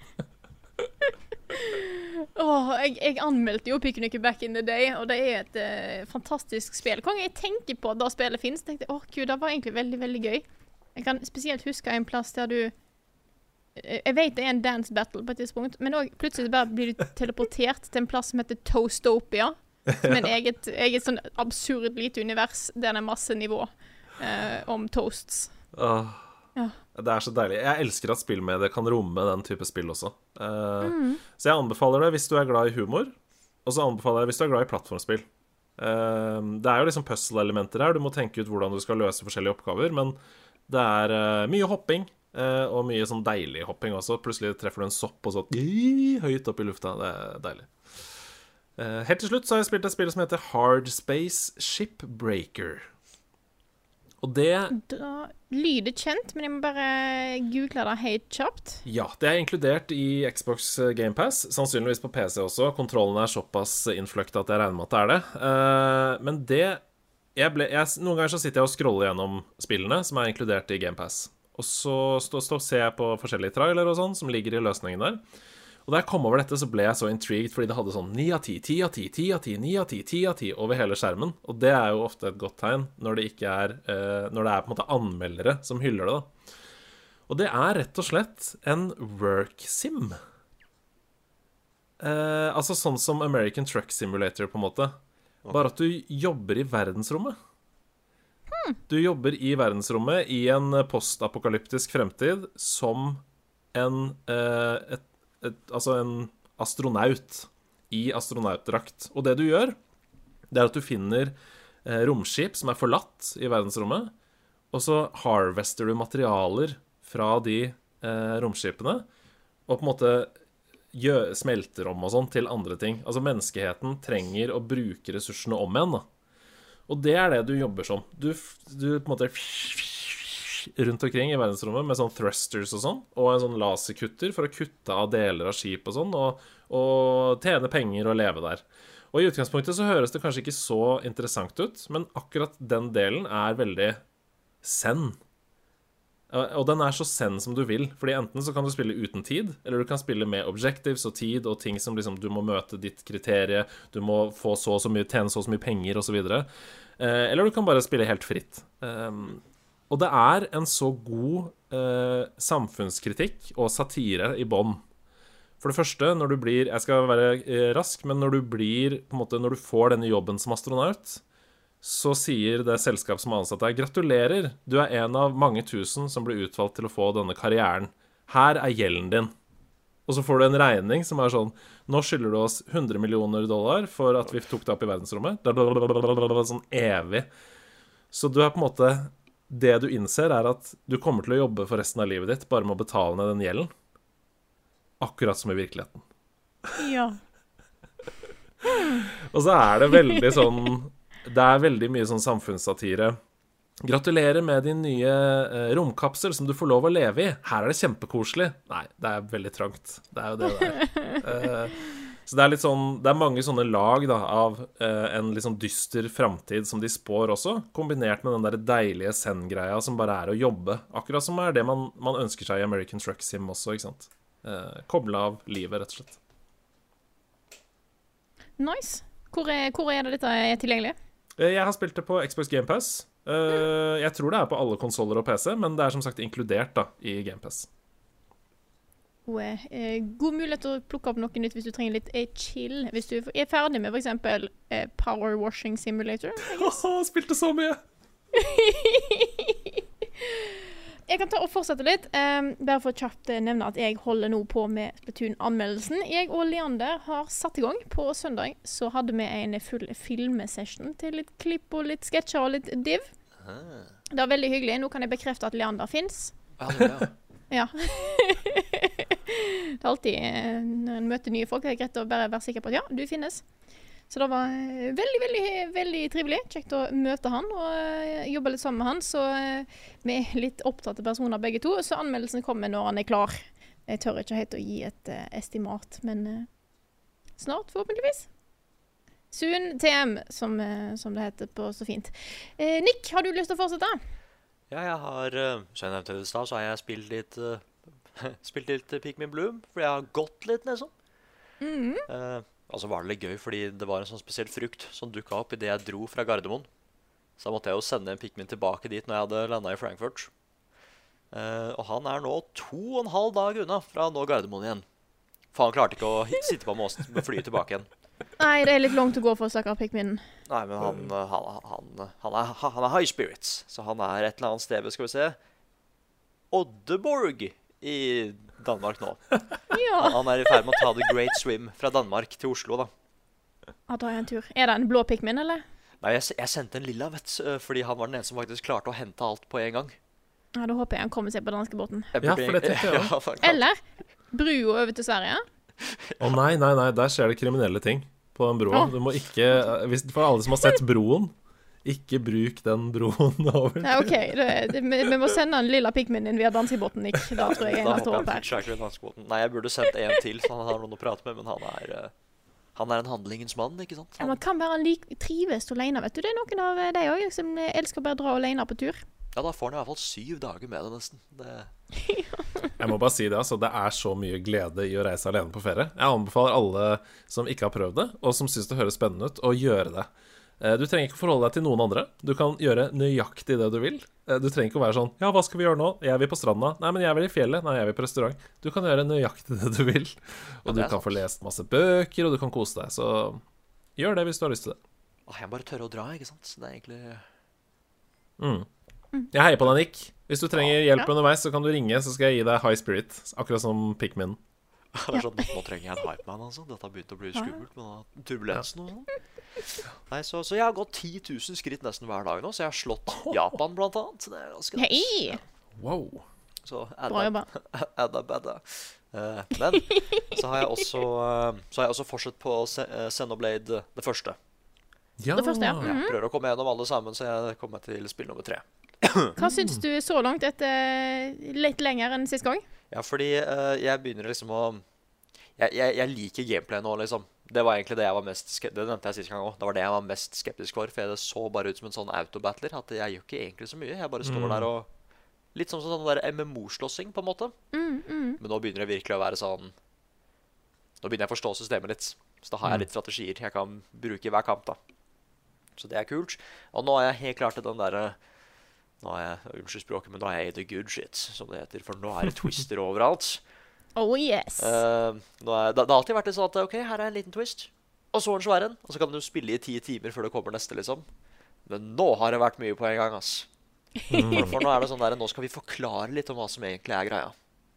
Åh, jeg, jeg anmeldte jo Pikuniku back in the day, og det er et eh, fantastisk spill. Kan jeg tenke på at da spillet finnes, tenkte jeg, åh gud, det var egentlig veldig, veldig gøy. Jeg kan spesielt huske en plass der du eh, Jeg vet det er en dance battle på et tidspunkt, men også plutselig bare blir du teleportert til en plass som heter Toastopia, som er en eget, eget sånn absurd lite univers der det er masse nivå eh, om toasts. Åh. Ja. Det er så deilig. Jeg elsker at spillmediet kan romme den type spill også. Uh, Mm. Så jeg anbefaler det hvis du er glad i humor, og så anbefaler jeg det hvis du er glad i plattformspill. Uh, det er jo liksom puzzle-elementer her. Du må tenke ut hvordan du skal løse forskjellige oppgaver, men det er uh, mye hopping, uh, og mye sånn deilig hopping også. Plutselig treffer du en sopp, og så høyt opp i lufta. Det er deilig. Uh, helt til slutt så har jeg spilt et spill som heter Hard Space Shipbreaker. Og det Da lyder kjent, men jeg må bare google det helt kjapt. Ja, det er inkludert i Xbox Game Pass, sannsynligvis på P C også. Kontrollen er såpass innfløkt at jeg regner med at det er det. Uh, men det jeg ble, jeg, Noen ganger så sitter jeg og scroller gjennom spillene som er inkludert i Game Pass. Og så stå, stå, ser jeg på forskjellige trailer og sånn som ligger i løsningen der. Og da jeg kom over dette, så ble jeg så intrigued, fordi det hadde sånn ni av ti, ti av ti, ti av ti, ni av ti, ti av ti over hele skjermen. Og det er jo ofte et godt tegn når det ikke er uh, Når det er på en måte anmeldere som hyller det, da. Og det er rett og slett en work-sim. Uh, altså sånn som American Truck Simulator, på en måte. Bare at du jobber i verdensrommet. Du jobber i verdensrommet i en postapokalyptisk fremtid som en, eh, et, et, altså en astronaut i astronautdrakt. Og det du gjør, det er at du finner eh, romskip som er forlatt i verdensrommet, og så harvester du materialer fra de eh, romskipene, og på en måte gjør, smelter om og sånn til andre ting. Altså menneskeheten trenger å bruke ressursene om igjen, da. Og det er det du jobber som. Du, du på en måte rundt omkring i verdensrommet med sånn thrusters og sånn, og en sånn laserkutter for å kutte av deler av skip og sånn, og, og tjene penger og leve der. Og i utgangspunktet så høres det kanskje ikke så interessant ut, men akkurat den delen er veldig zen. Og den er så zen som du vil, fordi enten så kan du spille uten tid, eller du kan spille med objectives og tid og ting som liksom du må møte ditt kriterie, du må få så og så mye, tjene så og så mye penger og så videre. Eh, eller du kan bare spille helt fritt. Um, og det er en så god eh, samfunnskritikk og satire i bånd. For det første, når du blir, jeg skal være eh, rask, men når du blir, på en måte, når du får denne jobben som astronaut, så sier det selskap som har ansatt deg, gratulerer, du er en av mange tusen som blir utvalgt til å få denne karrieren. Her er gjelden din. Og så får du en regning som er sånn, nå skylder du oss hundre millioner dollar for at vi tok det opp i verdensrommet. Sånn evig. Så du er på en måte, det du innser er at du kommer til å jobbe for resten av livet ditt bare med å betale ned den gjelden. Akkurat som i virkeligheten. Ja. Og så er det veldig sånn, det er veldig mye sånn samfunnssatire. Gratulerer med din nye eh, romkapsel som du får lov å leve i. Her er det kjempekoselig. Nei, det er veldig trangt. Det er jo det der. Eh, så det er litt sånn, det er mange sånne lag da, av eh, en litt sånn dyster fremtid som de spår også, kombinert med den der deilige zen-greia som bare er å jobbe. Akkurat som er det man, man ønsker seg i American Truck Sim også, ikke sant? Eh, koble av livet, rett og slett. Nice. Hvor er, hvor er det dette er tilgjengelig? Jeg har spilt det på Xbox Game Pass. Uh, jeg tror det er på alle konsoler og P C, men det er som sagt inkludert da, i Game Pass. Og, eh, god mulighet til å plukke opp noe nytt hvis du trenger litt eh, chill. Hvis du er ferdig med for eksempel eh, Power Washing Simulator. Åh, spilte så mye! Jeg kan ta og fortsette litt. Um, bare for å kjapt nevne at jeg holder nå på med Splatoon-anmeldelsen. Jeg og Leander har satt i gang. På søndag så hadde vi en full filmsession til litt klipp og litt sketsjer og litt div. Ah. Det var veldig hyggelig. Nå kan jeg bekrefte at Leander finnes. Ja, det er det, Ja. Det er alltid, eh, når en møter nye folk, det er greit å bare være sikker på at ja, du finnes. Så det var eh, veldig, veldig, veldig trivelig. Kjekt å møte han og uh, jobbe litt sammen med han. Så uh, vi er litt opptatte personer begge to, så anmeldelsen kommer når han er klar. Jeg tør ikke helt å gi et uh, estimat, men uh, snart forhåpentligvis. Soon T M, som, uh, som det heter på så fint. Uh, Nick, har du lyst til å fortsette? Ja, jeg har, uh, som jeg nevnte i stad, så har jeg spilt litt, uh, spilt litt Pikmin Bloom, fordi jeg har gått litt, liksom. Mm. Uh, Altså var det litt gøy, fordi det var en sånn spesiell frukt som dukket opp i det jeg dro fra Gardermoen. Så da måtte jeg jo sende en Pikmin tilbake dit når jeg hadde landet i Frankfurt. Uh, og han er nå to og en halv dag unna fra å nå Gardermoen igjen. For han klarte ikke å sitte på måsen med fly tilbake igjen. Nei, det er litt langt å gå for å snakke Pikmin. Nei, men han, han, han, han, er, han er high spirits, så han er et eller annet sted, skal vi se. Oddeborg i Danmark nå. Ja. Han er i ferd med å ta The Great Swim fra Danmark til Oslo, da. Ja, da er en tur. Er det en blå Pikmin, eller? Nei, jeg, jeg sendte en lilla, vet du, fordi han var den eneste som faktisk klarte å hente alt på en gang. Ja, da håper jeg han kommer seg på danskebåten. Jeg Ja, burde- for det tenkte jeg også. Ja, han kan- Eller brua over til Sverige. Å nei, nei, nei, der skjer det kriminelle ting på den broa. Åh. Du må ikke, hvis, for alle som har sett broen, ikke bruk den broen over. Ja, OK. Det, det, vi, vi må sende en lilla Pikmin inn via danskebåten, Nick. Da tror jeg jeg Da er nødt til å håper opp jeg her. skikkelig danskebåten. Nei, jeg burde sendt en til, så han har noen å prate med, men han er, eh, han er en handlingens mann, ikke sant? Ja, man kan være lik, trives alene, vet du. Det er noen av de òg som elsker å bare dra alene på tur. Ja, da får han i hvert fall syv dager med det, nesten. Det... Jeg må bare si det, altså. Det er så mye glede i å reise alene på ferie. Jeg anbefaler alle som ikke har prøvd det, og som synes det høres spennende ut, å gjøre det. Eh, Du trenger ikke forholde deg til noen andre. Du kan gjøre nøyaktig det du vil. Eh, Du trenger ikke å være sånn, ja, hva skal vi gjøre nå? Jeg vil på stranda. Nei, men jeg vil i fjellet. Nei, jeg vil på restaurant. Du kan gjøre nøyaktig det du vil. Og Ja, du det er kan få lest masse bøker, og du kan kose deg. Så gjør det hvis du har lyst til det. Ah, jeg må bare tørre å dra, ikke sant? Det er egentlig... Mm. Jeg heier på deg, Nick. Hvis du trenger hjelp Ja. underveis, så kan du ringe, så skal jeg gi deg high spirit. Akkurat som Pikmin. Det er sånn, nå trenger jeg en hypeman, altså. Dette har begynt å bli skummelt med denne turbulensen og sånn. Nei, så, så jeg har gått ti tusen skritt nesten hver dag nå, så jeg har slått Japan blant annet. Så det er ganske nice. Hei! Wow. Så Bra jobba. adda badda. Eh, men så har jeg også eh, Så har jeg også fortsatt på Se- eh, Xenoblade det første. Ja. Det første, ja. Jeg Mhm. prøver å komme gjennom alle sammen, så jeg kommer til spill nummer tre. Hva syns du så langt etter litt lenger enn sist gang? Ja, fordi eh, jeg begynner liksom å jeg, jeg, jeg liker gameplay nå, liksom. Det var egentlig det jeg var mest ske- Det nevnte jeg sist gang også. Det var det jeg var mest skeptisk for, for det så bare ut som en sånn autobattler. At jeg gjør ikke egentlig så mye. Jeg bare står Mm. der og litt sånn sånn der M M O-slåssing, på en måte. Mm, mm. Men nå begynner det virkelig å være sånn Nå begynner jeg å forstå systemet litt. Så da har jeg litt strategier jeg kan bruke i hver kamp, da. Så det er kult. Og nå er jeg helt klart til den derre Nå er jeg Unnskyld språket, men nå er jeg i the good shit, som det heter. For nå er det twister overalt. Oh yes. Eh, nå er, det, det har alltid vært litt sånn at OK, her er en liten twist, og så en svær en. Og så kan du spille i ti timer før det kommer neste, liksom. Men nå har det vært mye på en gang, ass. For, for nå er det sånn der Nå skal vi forklare litt om hva som egentlig er greia.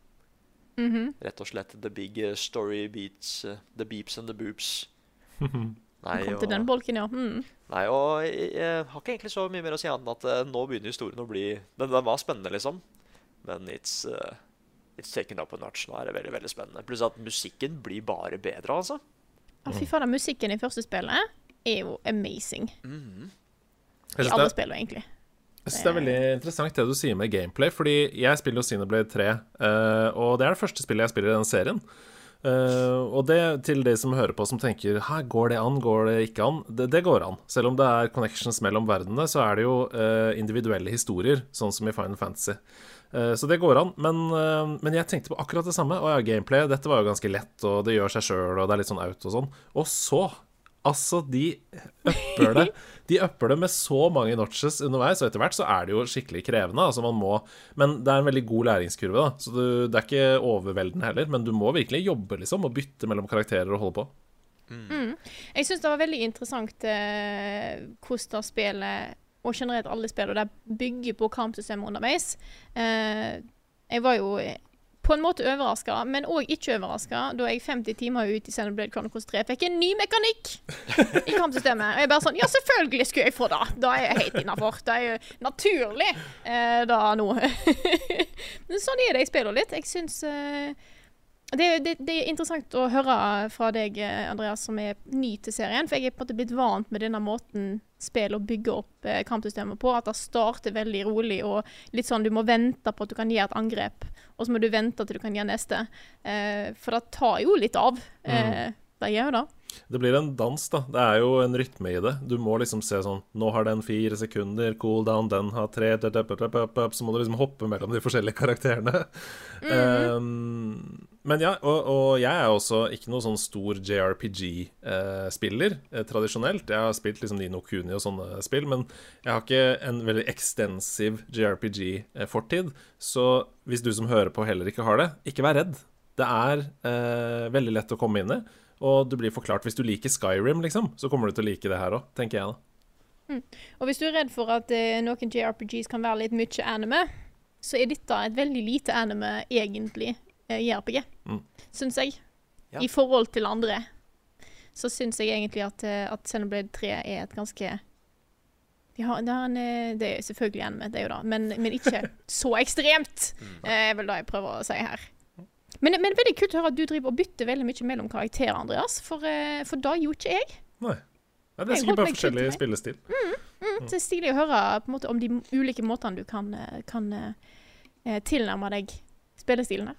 Mhm. Rett og slett the big uh, story beats, uh, the beeps and the boops. Nei, Kom til den bolken, ja. Mm. nei, og jeg, jeg har ikke egentlig så mye mer å si annet enn at uh, nå begynner historien å bli Den, den var spennende, liksom. Men it's, uh, it's taken up a notch. Nå er det veldig, veldig spennende. Pluss at musikken blir bare bedre, altså. Ja, fy faen, musikken i første spillet er jo amazing. Mhm. Jeg I synes alle det, spillene, egentlig. jeg synes det er veldig interessant det du sier med gameplay, fordi jeg spiller jo Xenoblade tre, eh, og det er det første spillet jeg spiller i den serien. Eh, og det til de som hører på som tenker Hæ, går det an, går det ikke an? Det, det går an. Selv om det er connections mellom verdenene, så er det jo eh, individuelle historier, sånn som i Final Fantasy. Eh, så det går an, men, eh, men jeg tenkte på akkurat det samme. Å ja, gameplay, dette var jo ganske lett, og det gjør seg selv, og det er litt sånn out og sånn. Og så, altså, de upper det. De upper det med så mange notches underveis, og etter hvert så er det jo skikkelig krevende. Altså man må, men det er en veldig god læringskurve, da. Så du, det er ikke overveldende heller, men du må virkelig jobbe, liksom, og bytte mellom karakterer og holde på. Jeg syns det var veldig interessant eh, hvordan det spillet, og generelt alle spill, og det bygger på kampsystemet underveis. Eh, jeg var jo på en måte overraska, men òg ikke overraska, da jeg femti timer ut i Xenoblade Chronicles tre fikk en ny mekanikk i kampsystemet. Og jeg bare sånn Ja, selvfølgelig skulle jeg få det! Da er jeg helt innafor. Det er jo naturlig, eh, da nå. Men sånn er det jeg spiller litt. Jeg syns eh, det, det, det er interessant å høre fra deg, eh, Andreas, som er ny til serien. For jeg er på en måte blitt vant med denne måten spill å bygge opp eh, kampsystemet på. At det starter veldig rolig, og litt sånn du må vente på at du kan gjøre et angrep. Og så må du vente til du kan gjøre neste. Eh, for det tar jo litt av. Eh, det gjør jo det. Det blir en dans, da. Det er jo en rytme i det. Du må liksom se sånn Nå har den fire sekunder, cool down, den har tre, så må du liksom hoppe mellom de forskjellige karakterene. um, men ja, og, og jeg er også ikke noe sånn stor J R P G-spiller, eh, tradisjonelt. Jeg har spilt liksom Ni no Kuni og sånne spill, men jeg har ikke en veldig ekstensiv J R P G-fortid. Så hvis du som hører på heller ikke har det, ikke vær redd. Det er eh, veldig lett å komme inn i. Og du blir forklart, hvis du liker Skyrim, liksom, så kommer du til å like det her også, tenker jeg da. Og hvis du er redd for at eh, noen J R P Gs kan være litt mye anime, så er dette et veldig lite anime egentlig eh, J R P G, Mm. syns jeg. Ja. I forhold til andre. Så syns jeg egentlig at, eh, at Xenoblade tre er et ganske de har, det, har en, eh, det er selvfølgelig anime, det er jo det, men, men ikke så ekstremt, eh, er vel det jeg prøver å si her. Men, men veldig kult å høre at du driver og bytter veldig mye mellom karakterer, Andreas, for, eh, for da gjorde ikke jeg. Nei. Nei, det er Jeg sikkert holdt bare meg forskjellig kult til spillestil. Mm, så det er stilig å høre på en måte om de ulike måtene du kan, eh, kan eh, tilnærme deg spillestilene.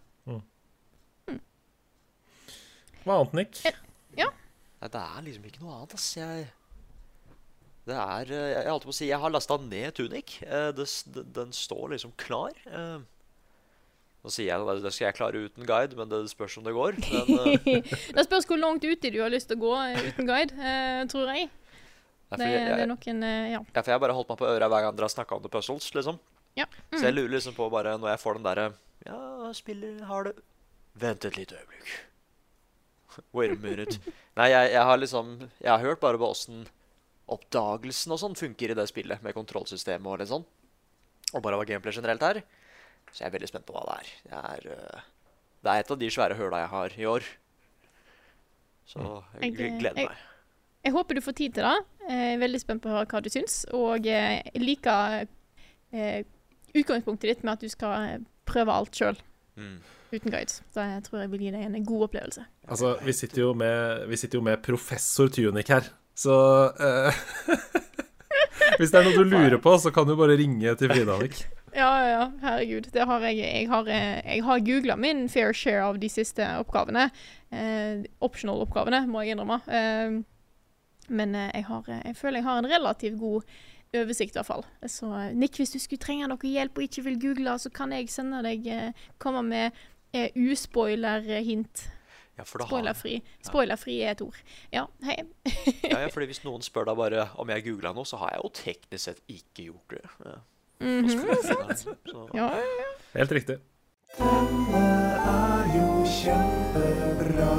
Hva annet, Nick? Nei, det er liksom ikke noe annet, ass. Jeg Det er eh, Jeg holdt på å si Jeg har lasta ned Tunic. Eh, det, s- d- den står liksom klar. Eh, Nå sier jeg det, det skal jeg klare uten guide, men det spørs om det går. Men, eh, Det spørs hvor langt uti du har lyst til å gå eh, uten guide, eh, tror jeg. nei, Det, fordi jeg, det er jeg, noen eh, Ja. ja, for jeg har bare holdt meg på øra hver gang dere har snakka om The Puzzles, liksom. Ja. Så jeg lurer liksom på bare når jeg får den derre Ja, spiller har det Vent et lite øyeblikk. Wait a minute. Nei, jeg, jeg har liksom Jeg har hørt bare på åssen oppdagelsen og sånn funker i det spillet, med kontrollsystemet og litt sånn. Og bare hva gameplay generelt er. Så jeg er veldig spent på hva det er. Det er, uh, det er et av de svære høla jeg har i år. Så jeg, jeg gleder meg. Jeg, jeg håper du får tid til det. Jeg er veldig spent på å høre hva du syns. Og jeg liker uh, utgangspunktet ditt med at du skal prøve alt selv. Mm. Uten guides. Så jeg tror jeg vil gi deg en god opplevelse. Altså, vi sitter jo med, vi sitter jo med professor Tunic her. Så uh, hvis det er noe du lurer på, så kan du bare ringe til Frida, Nick. Ja, ja, herregud. Det har jeg, jeg har, jeg har googlet min fair share av de siste oppgavene. Eh, optional-oppgavene, må jeg innrømme. Eh, men jeg, har, jeg føler jeg har en relativt god oversikt i hvert fall. Så Nick, hvis du skulle trenge noe hjelp og ikke vil google, så kan jeg sende deg, eh, komme med eh, uspoiler-hint. Ja, for da Spoilerfri. har... Spoilerfri er et ord. Ja, hei. ja, ja, fordi hvis noen spør deg bare om jeg googlet noe, så har jeg jo teknisk sett ikke gjort det. Ja. Mm-hmm, sant. Så... Ja, ja, ja. Helt riktig. Denne er jo kjempebra.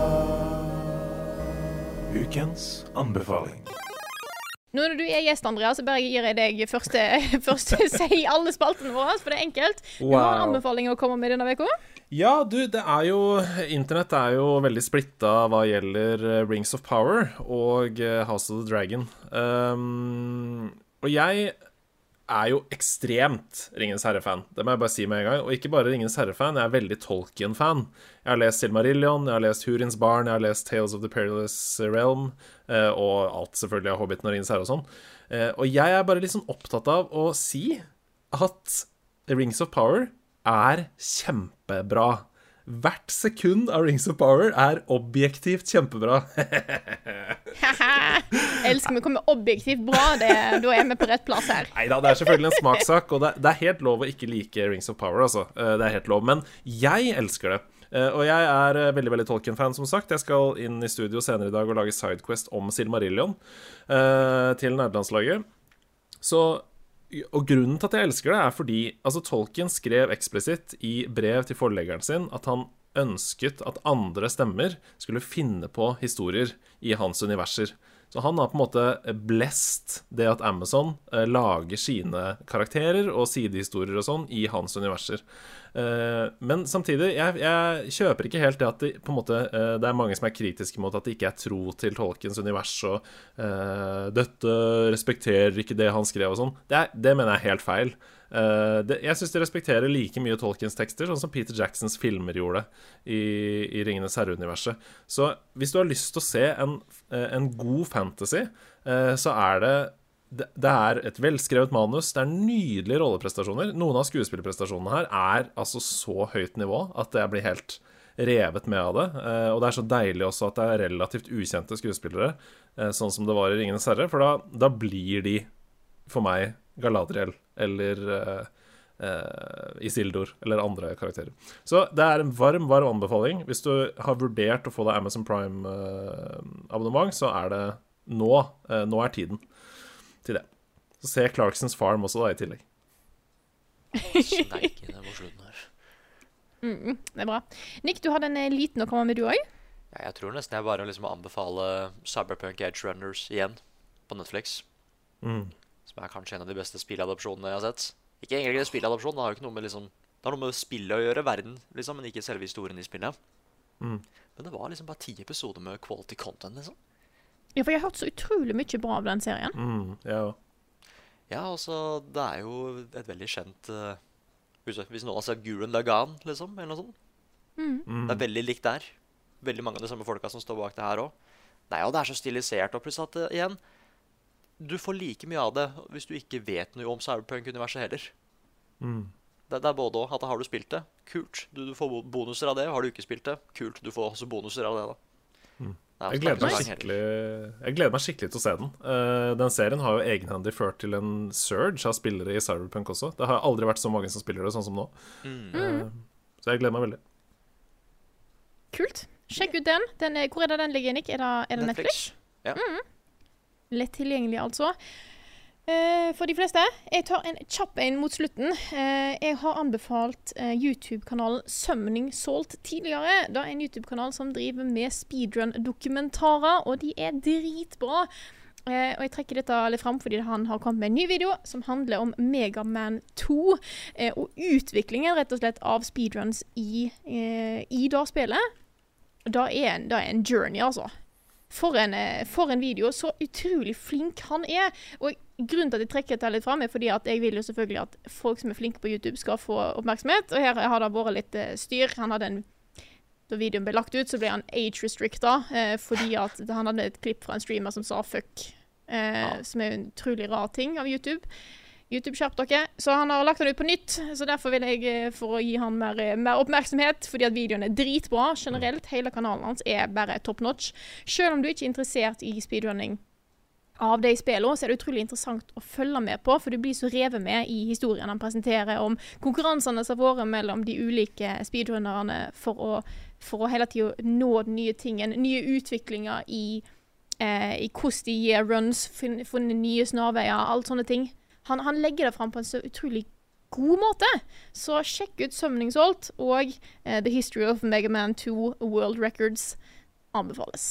Ukens anbefaling. Nå når du er gjest, Andreas, så bare gir jeg deg første, første si alle spaltene våre, for det er enkelt. Du Wow. har en anbefaling å komme med denne veka? Ja, du, det er jo Internett er jo veldig splitta hva gjelder uh, Rings of Power og uh, House of the Dragon. Um, og jeg er jo ekstremt Ringenes Herre-fan. Det må jeg bare si med en gang. Og ikke bare Ringenes Herre-fan, jeg er veldig Tolkien-fan. Jeg har lest Silmarillion, jeg har lest Hurins Barn, jeg har lest Tales of the Perilous Realm, uh, og alt selvfølgelig av Hobbiten og Ringenes Herre og sånn. Uh, og jeg er bare litt sånn opptatt av å si at Rings of Power er kjempebra. Hvert sekund av Rings of Power er objektivt kjempebra. Jeg elsker vi kommer objektivt bra, det, da er vi på rett plass her. Neida, det er selvfølgelig en smakssak, og det, det er helt lov å ikke like Rings of Power, altså. Det er helt lov, men jeg elsker det. Og jeg er veldig, veldig Tolkien-fan, som sagt. Jeg skal inn i studio senere i dag og lage Sidequest om Silmarillion til nederlandslaget. Så og grunnen til at jeg elsker det er fordi altså Tolkien skrev eksplisitt i brev til forleggeren sin at han ønsket at andre stemmer skulle finne på historier i hans universer. Så han har på en måte blest det at Amazon eh, lager sine karakterer og sidehistorier og sånn i hans universer. Eh, men samtidig, jeg, jeg kjøper ikke helt det at det, på en måte, eh, det er mange som er kritiske mot at det ikke er tro til Tolkiens univers, og eh, dette respekterer ikke det han skrev og sånn. Det, er, det mener jeg er helt feil. Uh, det, jeg synes de respekterer like mye Tolkiens tekster, sånn som Peter Jacksons filmer gjorde i, i Ringenes Herre-universet. Så hvis du har lyst til å se en, en god fantasy, uh, så er det, det det er et velskrevet manus, det er nydelige rolleprestasjoner. Noen av skuespillerprestasjonene her er altså så høyt nivå at jeg blir helt revet med av det, uh, og det er så deilig også at det er relativt ukjente skuespillere, uh, sånn som det var i Ringenes Herre, for da, da blir de for meg Galadriel eller uh, uh, Isildur eller andre karakterer. Så det er en varm, varm anbefaling. Hvis du har vurdert å få deg Amazon Prime-abonnement, uh, så er det nå, uh, nå er tiden til det. Så se Clarksons Farm også da i tillegg. Sneike, det var slutten her. Mm, det er bra. Nick, du hadde en liten å komme med du også? Ja, jeg tror nesten jeg bare liksom må anbefale Cyberpunk Edge Runners igjen på Netflix. Mm. Som er kanskje en av de beste spilladopsjonene jeg har sett. Ikke egentlig spilladopsjon, det har jo ikke noe med liksom det har noe med spillet å gjøre, verden, liksom, men ikke selve historien i spillet. Mm. Men det var liksom bare ti episoder med quality content, liksom. Ja, for jeg har hørt så utrolig mye bra av den serien. Mm, ja. Ja, altså, det er jo et veldig kjent uh, hvis, hvis noen har sett Gurren Lagann, liksom, eller noe sånt. Mm. Mm. Det er veldig likt der. Veldig mange av de samme folka som står bak det her også. Nei, og det er så stilisert, og pluss at uh, igjen, du får like mye av det hvis du ikke vet noe om Cyberpunk-universet heller. Mm. Det, det er både også, at har du spilt det, kult. Du, du får bonuser av det. Har du ikke spilt det, kult. Du får også bonuser av det da. Mm. Nei, Jeg gleder, meg skikkelig, jeg gleder meg skikkelig til å se den. Uh, den serien har jo egenhendig ført til en surge av spillere i Cyberpunk også. Det har aldri vært så mange som spiller det sånn som nå. Mm. Uh, så jeg gleder meg veldig. Kult. Sjekk ut den. den er, hvor er det den ligger, Nick? Er det, er det Netflix? Netflix. Ja. Mm. Lett tilgjengelig, altså. Eh, for de fleste. Jeg tar en kjapp en mot slutten. Eh, jeg har anbefalt eh, YouTube-kanalen Summoning Salt tidligere. Det er en YouTube-kanal som driver med speedrun-dokumentarer, og de er dritbra. Eh, og jeg trekker dette litt frem fordi han har kommet med en ny video som handler om Mega Man to, eh, og utviklingen rett og slett av speedruns i, eh, i det spillet. Det er en, det er en journey, altså. For en, for en video, så utrolig flink han er. Og grunnen til at jeg trekker dette litt frem er fordi at jeg vil jo selvfølgelig at folk som er flinke på YouTube skal få oppmerksomhet. Og her har det vært litt uh, styr. Han hadde en, da videoen ble lagt ut, så ble han age-restricta, eh, fordi at han hadde et klipp fra en streamer som sa fuck, eh, ja. Som er en utrolig rar ting av YouTube. YouTube skjerp dere. Så han har lagt den ut på nytt, så derfor vil jeg, for å gi han mer, mer oppmerksomhet, fordi at videoen er dritbra generelt, hele kanalen hans er bare top notch. Selv om du ikke er interessert i speedrunning av de spillene, så er det utrolig interessant å følge med på, for du blir så revet med i historien han presenterer om konkurransene som har vært mellom de ulike speedrunnerne for å, for å hele tiden nå den nye tingen, nye utviklinger i, eh, i hvordan de gir runs, funnet nye snarveier, alt sånne ting. Han, han legger det frem på en så utrolig god måte. Så sjekk ut Summoning Salt og uh, The History of Mega Man to World Records anbefales.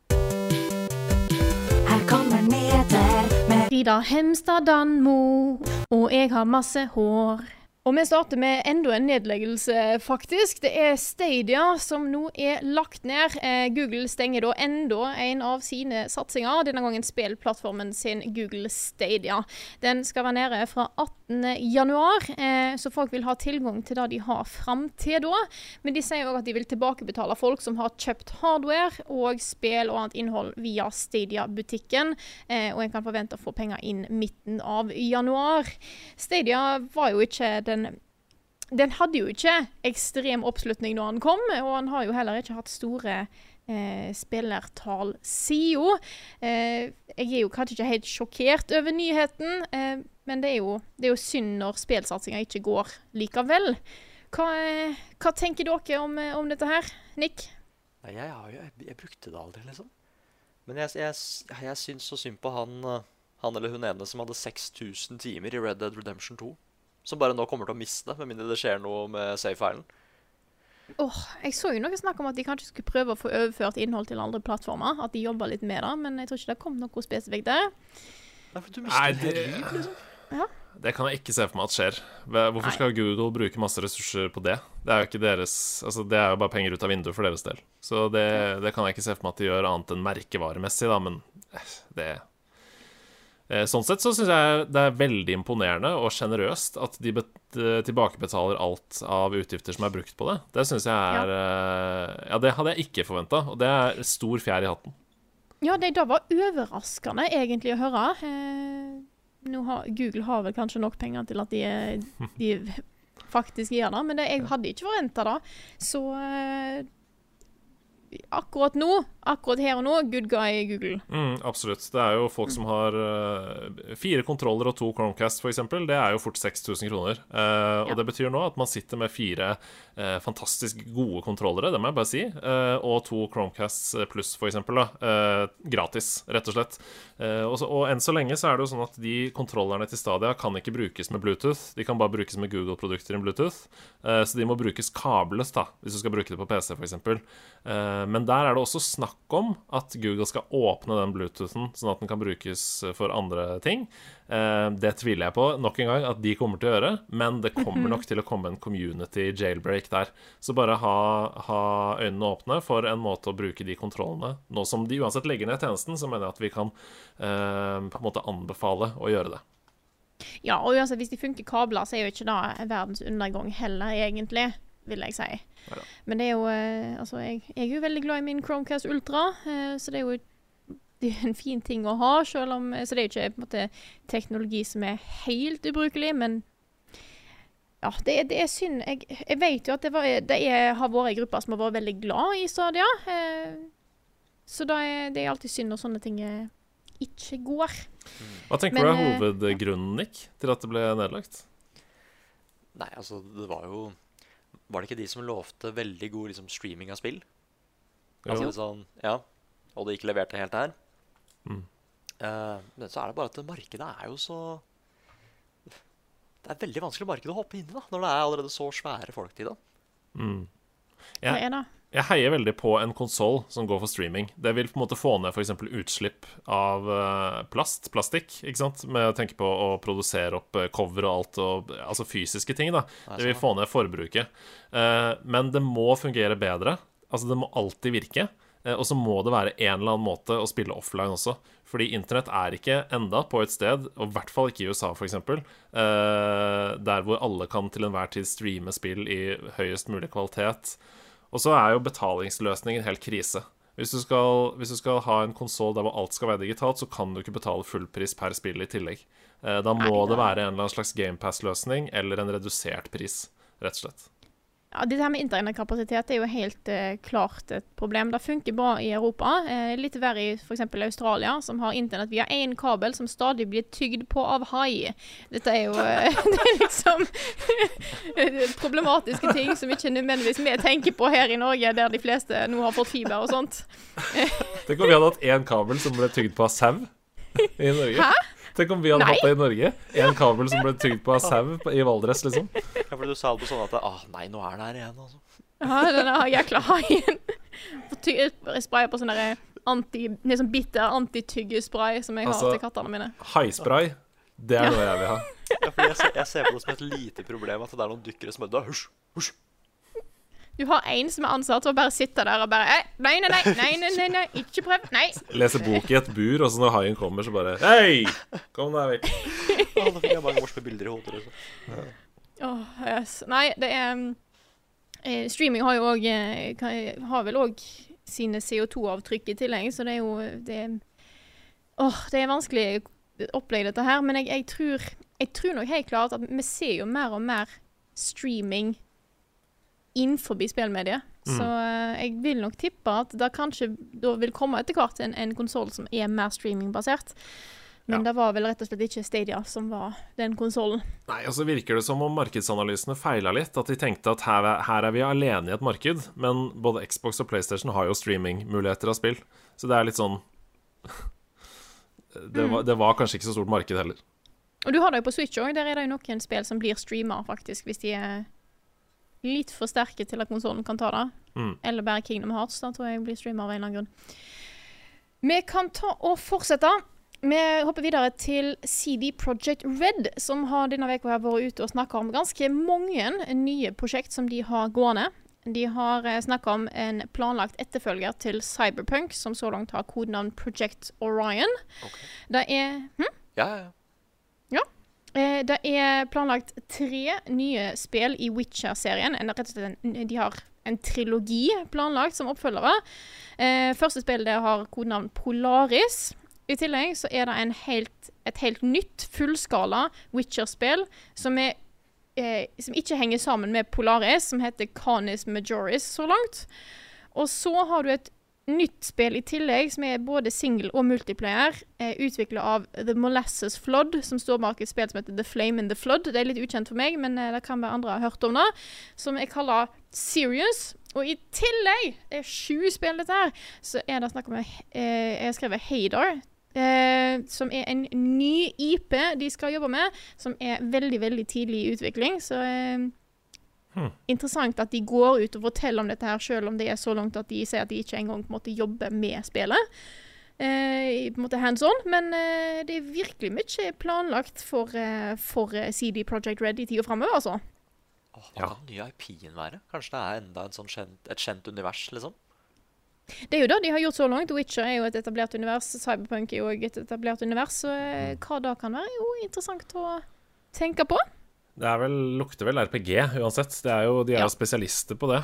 Her kommer nyheter med Frida Hemstad Danmo, og jeg har masse hår. Og vi starter med enda en nedleggelse, faktisk. Det er Stadia som nå er lagt ned. Eh, Google stenger da enda en av sine satsinger, denne gangen spillplattformen sin Google Stadia. Den skal være nede fra attende januar, eh, så folk vil ha tilgang til det de har frem til da. Men de sier også at de vil tilbakebetale folk som har kjøpt hardware og spill og annet innhold via Stadia-butikken, eh, og en kan forvente å få penger inn midten av januar. Stadia var jo ikke den Den, den hadde jo ikke ekstrem oppslutning når han kom, og han har jo heller ikke hatt store eh, spillertall siden. Eh, jeg er jo kanskje ikke helt sjokkert over nyheten, eh, men det er, jo, det er jo synd når spilsatsingen ikke går likevel. Hva, hva tenker dere om, om dette her, Nick? Nei, jeg, jeg, jeg, jeg brukte det aldri, liksom. Men jeg, jeg, jeg, jeg syns så synd på han, han eller hun ene som hadde seks tusen timer i Red Dead Redemption to. Som bare nå kommer til å miste, med mindre det skjer noe med save-filen. Åh, oh, jeg så jo noe snakk om at de kanskje skulle prøve å få overført innhold til andre plattformer. At de jobber litt med det, men jeg tror ikke det kom noe spesifikt der. Nei, for du mister Nei, det, liv, liksom. Ja. Det kan jeg ikke se for meg at skjer. Hvorfor Nei. Skal Google bruke masse ressurser på det? Det er jo ikke deres, altså det er jo bare penger ut av vinduet for deres del. Så det, det kan jeg ikke se for meg at de gjør annet enn merkevaremessig, da, men det Sånn sett så synes jeg det er veldig imponerende og generøst at de tilbakebetaler alt av utgifter som er brukt på det. Det synes jeg er ja. ja, det hadde jeg ikke forventet, og det er stor fjær i hatten. Ja, det da var overraskende egentlig å høre. Eh, nå har, Google har vel kanskje nok penger til at de, de faktisk gjør det, men det, jeg hadde ikke forventet det. Så eh, akkurat nå, akkurat her og nå, good guy i Google. Mm, absolutt. Det er jo folk som har uh, fire kontroller og to Chromecast, for eksempel. Det er jo fort seks tusen kroner. Uh, ja. Og det betyr nå at man sitter med fire uh, fantastisk gode kontrollere, det må jeg bare si, uh, og to Chromecasts pluss, for eksempel, da. Uh, gratis, rett og slett. Uh, og, så, og enn så lenge så er det jo sånn at de kontrollerne til Stadia kan ikke brukes med Bluetooth. De kan bare brukes med Google-produkter i Bluetooth. Uh, så de må brukes kabelløst, da, hvis du skal bruke det på P C, for eksempel. Uh, men der er det også snakk om at Google skal åpne den Bluetoothen, sånn at den kan brukes for andre ting. Eh, det tviler jeg på nok en gang at de kommer til å gjøre, men det kommer nok til å komme en community jailbreak der. Så bare ha, ha øynene åpne for en måte å bruke de kontrollene. Nå som de uansett legger ned tjenesten, så mener jeg at vi kan eh, på en måte anbefale å gjøre det. Ja, og uansett, hvis de funker kabler, så er jo ikke det verdens undergang heller, egentlig, vil jeg si. Neida. Men det er jo, eh, altså, jeg, jeg er jo veldig glad i min Chromecast Ultra, eh, så det er jo det er en fin ting å ha, selv om, så det er jo ikke på en måte teknologi som er helt ubrukelig, men ja, det, det er synd. Jeg, jeg vet jo at det, var, det er, har vært en gruppe som har vært veldig glad i Stadia, eh, så det er, det er alltid synd når sånne ting ikke går. Hva tenker men, du er hovedgrunnen, Nick, til at det ble nedlagt? Nei, altså, det var jo Var det ikke de som lovte veldig god liksom, streaming av spill? Altså, det sånn, ja, og det ikke leverte helt her. Mm. Uh, men så er det bare at markedet er jo så Det er veldig vanskelig marked å hoppe inn i da, når det er allerede så svære folk til det. Mm. Ja. Hva er det? jeg heier veldig på en konsol som går for streaming. Det vil på en måte få ned for eksempel utslipp av uh, plast, plastikk, ikke sant? Med å tenke på å produsere opp uh, cover og alt, og, altså fysiske ting da. Det, det vil få ned forbruket. Uh, men det må fungere bedre. Altså det må alltid virke. Uh, og så må det være en eller annen måte å spille offline også. Fordi internett er ikke enda på et sted, og i hvert fall ikke i U S A for eksempel, uh, der hvor alle kan til enhver tid streame spill i høyest mulig kvalitet. Og så er jo betalingsløsningen helt krise. Hvis du skal, hvis du skal ha en konsol der hvor alt skal være digitalt, så kan du ikke betale full pris per spill i tillegg. Eh, da må Nei, det være en eller annen slags Game Pass-løsning eller en redusert pris, rett og slett. Ja, det her med internetkapasitet er jo helt uh, klart et problem. Det funker bra i Europa. Eh, litt verre i for eksempel Australia, som har internett via en kabel som stadig blir tygd på av hai. Dette er jo uh, det er liksom problematiske ting som ikke nødvendigvis vi tenker på her i Norge, der de fleste nå har fått fiber og sånt. Tenk om vi hadde hatt en kabel som ble tygd på av sau i Norge. Hæ? Tenk om vi hadde nei. hatt det i Norge. En kabel som ble tygd på av sau i Valdres, liksom. Ja, fordi du sa det på sånn at ah, nei, nå er den her igjen, altså. Ja, denne jækla haien. Sprayer på sånn der anti, sånn bitter anti-tyggespray som jeg altså, har til kattene mine. Haispray, det er noe jeg vil ha. Ja, fordi jeg ser, jeg ser på det som et lite problem at det er noen dykkere som bare husj, husj. Du har en som er ansatt og bare sitter der og bare Nei, nei, nei, nei, nei, nei, nei, ikke prøv, nei. Leser bok i et bur, og så når haien kommer, så bare Hei! Kom deg vekk. Ja, da fikk jeg mange års med bilder i hodet. Ja. Oh, yes. Nei, det er eh, streaming har jo også eh, har vel også sine C O to avtrykk i tillegg, så det er jo det er, oh, det er vanskelig å opplegge dette her, men jeg, jeg tror jeg tror nok helt klart at vi ser jo mer og mer streaming innenfor spillmediet. Mm. Så uh, jeg vil nok tippe at det kanskje da vil komme etter hvert en, en konsol som er mer streamingbasert. Men ja. Det var vel rett og slett ikke Stadia som var den konsolen. Nei, og så virker det som om markedsanalysene feilet litt. At de tenkte at her er, her er vi alene i et marked. Men både Xbox og PlayStation har jo streamingmuligheter av spill. Så det er litt sånn det, var, det var kanskje ikke så stort marked heller. Og du har det jo på Switch også. Der er det jo noen spill som blir streamer faktisk, hvis de er litt for sterke til at konsolen kan ta det. Mm. Eller bare Kingdom Hearts, da tror jeg blir streamer av en eller annen grunn. Vi kan ta og fortsette. Vi hopper videre til C D Projekt Red, som har denne veka her vært ute og snakket om ganske mange nye prosjekt som de har gående. De har eh, snakket om en planlagt etterfølger til Cyberpunk, som så langt har kodenavn Project Orion. Okay. Det er... Hm? Ja, ja, ja. Ja. Det er planlagt tre nye spill i Witcher-serien. Rett og slett en, de har en trilogi planlagt som oppfølgere. Eh, første spill det har kodenavn Polaris. I tillegg så er det en helt, et helt nytt fullskala Witcher-spill som, er, eh, som ikke henger sammen med Polaris, som heter Canis Majoris så langt. Og så har du et nytt spill i tillegg, som er både single og multiplayer, eh, utviklet av The Molasses Flood, som står bak et spill som heter The Flame in the Flood. Det er litt ukjent for meg, men eh, det kan være andre har hørt om det, som jeg kaller Serious. Og i tillegg, det er sju spill dette her, så er det snakk om, eh, jeg har skrevet Hadar, eh, som er en ny I P de skal jobbe med, som er veldig, veldig tidlig i utvikling, så... Eh, Hmm. Interessant at de går ut og forteller om dette her, selv om det er så langt at de sier at de ikke engang på en måte jobber med spillet. Eh, på en måte hands on, men eh, det er virkelig mye planlagt for, eh, for C D Projekt Red i tiden fremover, altså. Åh, hva kan den nye I P-en være? Kanskje det er enda en sånn kjent, et kjent univers, liksom? Det er jo det de har gjort så langt. Witcher er jo et etablert univers, Cyberpunk er jo et etablert univers, så eh, hva da kan være jo interessant å tenke på. Det er vel, lukter vel R P G uansett. Det er jo, de er jo ja. spesialister på det.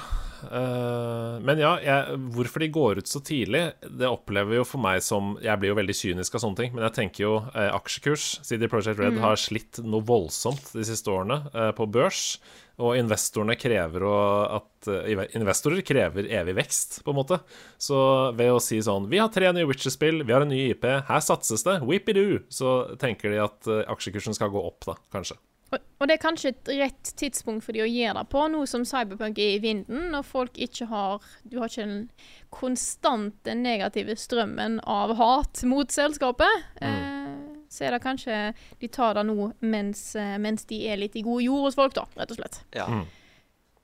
Uh, men ja, jeg, hvorfor de går ut så tidlig, det opplever jo for meg som... Jeg blir jo veldig kynisk av sånne ting, men jeg tenker jo uh, aksjekurs. C D Projekt Red mm. har slitt noe voldsomt de siste årene uh, på børs, og investorene krever at uh, investorer krever evig vekst, på en måte. Så ved å si sånn, vi har tre nye Witcher-spill, vi har en ny I P, her satses det, whippidoo, så tenker de at uh, aksjekursen skal gå opp da, kanskje. Og, og det er kanskje et rett tidspunkt for de å gjøre det på, noe som Cyberpunk er i vinden, når folk ikke har, du har ikke den konstante negative strømmen av hat mot selskapet. Mm. Eh, så er det kanskje de tar det nå mens, mens de er litt i god jord hos folk da, rett og slett. Ja. Mm.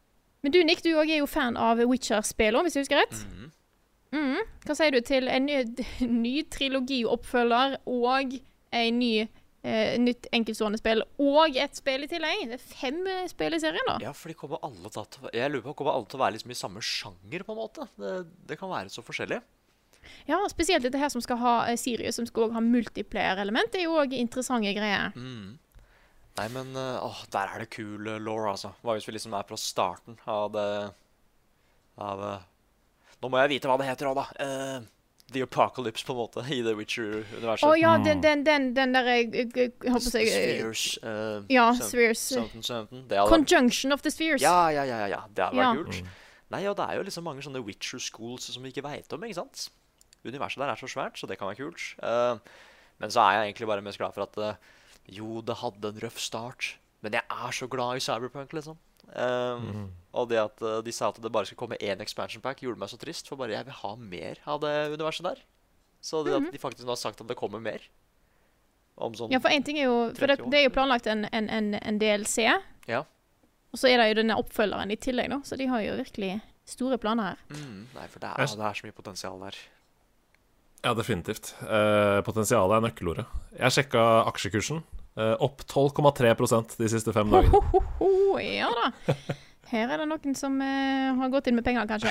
Men du, Nick, du også er jo fan av Witcher-spillene, hvis jeg husker rett. Mhm. Mm. Hva sier du til en ny, ny trilogi-oppfølger og en ny, eh, nytt enkeltstående spill, og et spill i tillegg? Det er fem eh, spill i serien, da. Ja, for de kommer alle til å, jeg lurer på, kommer alle til å være liksom i samme sjanger, på en måte. Det, det kan være så forskjellig. Ja, spesielt dette her som skal ha eh, Sirius, som skal også ha multiplayer-element. Det er jo også interessante greier. Mm. Nei, men uh, åh, der er det kul uh, lore, altså. Hva hvis vi liksom er fra starten av det Av uh, Nå må jeg vite hva det heter òg, da. Uh, The Apocalypse, på en måte, i The Witcher-universet. Å ja, den, den, den, den der jeg, jeg, jeg, jeg håper jeg Spheres. Uh, Ja, some- Spheres. Something, something. Det hadde, Conjunction of the Spheres. ja, ja, ja, ja, ja. Det hadde Ja. vært kult. Nei, og det er jo liksom mange sånne Witcher-schools som vi ikke vet om, ikke sant? Universet der er så svært, så det kan være kult. Uh, men så er jeg egentlig bare mest glad for at uh, jo, det hadde en røff start, men jeg er så glad i Cyberpunk, liksom. Um, Og det at uh, de sa at det bare skulle komme én expansion pack, gjorde meg så trist, for bare jeg vil ha mer av det universet der. Så det at de faktisk nå har sagt at det kommer mer. Om sånn Ja, for en ting er jo For det, tretti år. det er jo planlagt en, en, en, en D L C, Ja. og så er det jo denne oppfølgeren i tillegg, da. Så de har jo virkelig store planer her. Mm, nei, for det er, det er så mye potensial der. Ja, definitivt. Eh, potensialet er nøkkelordet. Jeg sjekka aksjekursen. Eh, opp tolv komma tre prosent de siste fem dagene. Ho, ho, ho, ja da. Her er det noen som eh, har gått inn med penger, kanskje.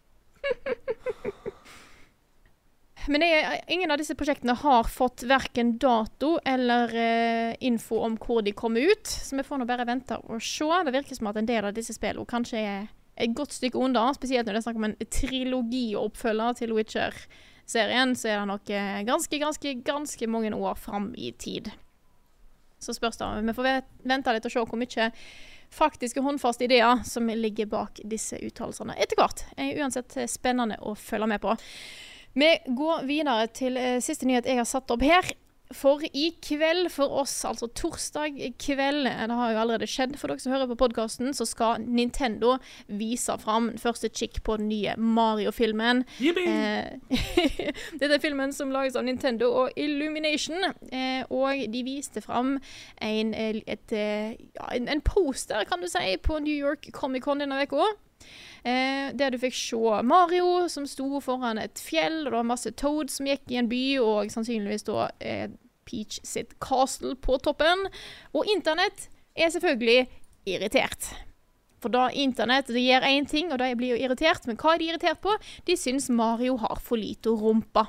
Men det er, ingen av disse prosjektene har fått hverken dato eller eh, info om hvor de kommer ut, så vi får nå bare vente og se. Det virker som at en del av disse spillene kanskje er et godt stykke unna, spesielt når det er snakk om en trilogi-oppfølger til Witcher-serien, så er det nok eh, ganske, ganske, ganske mange år fram i tid. Så spørs det, vi får ve- vente litt og se hvor mye faktiske håndfaste ideer som ligger bak disse uttalelsene etter hvert. Er uansett eh, spennende å følge med på. Vi går videre til eh, siste nyhet jeg har satt opp her. For i kveld for oss, altså torsdag kveld, eh, det har jo allerede skjedd for dere som hører på podcasten, så skal Nintendo vise fram den første kikk på den nye Mario-filmen. Eh, Dette er filmen som lages av Nintendo og Illumination, eh, og de viste fram en, eh, et, eh, ja, en, en poster, kan du si, på New York Comic Con denne veka. Eh, der du fikk se Mario som sto foran et fjell, og det var masse Toad som gikk i en by, og sannsynligvis da eh, Peach sitt castle på toppen. Og internett er selvfølgelig irritert. For da internett det gjør én ting, og da blir jo irritert, men hva er de irritert på? De syns Mario har for lite rumpa.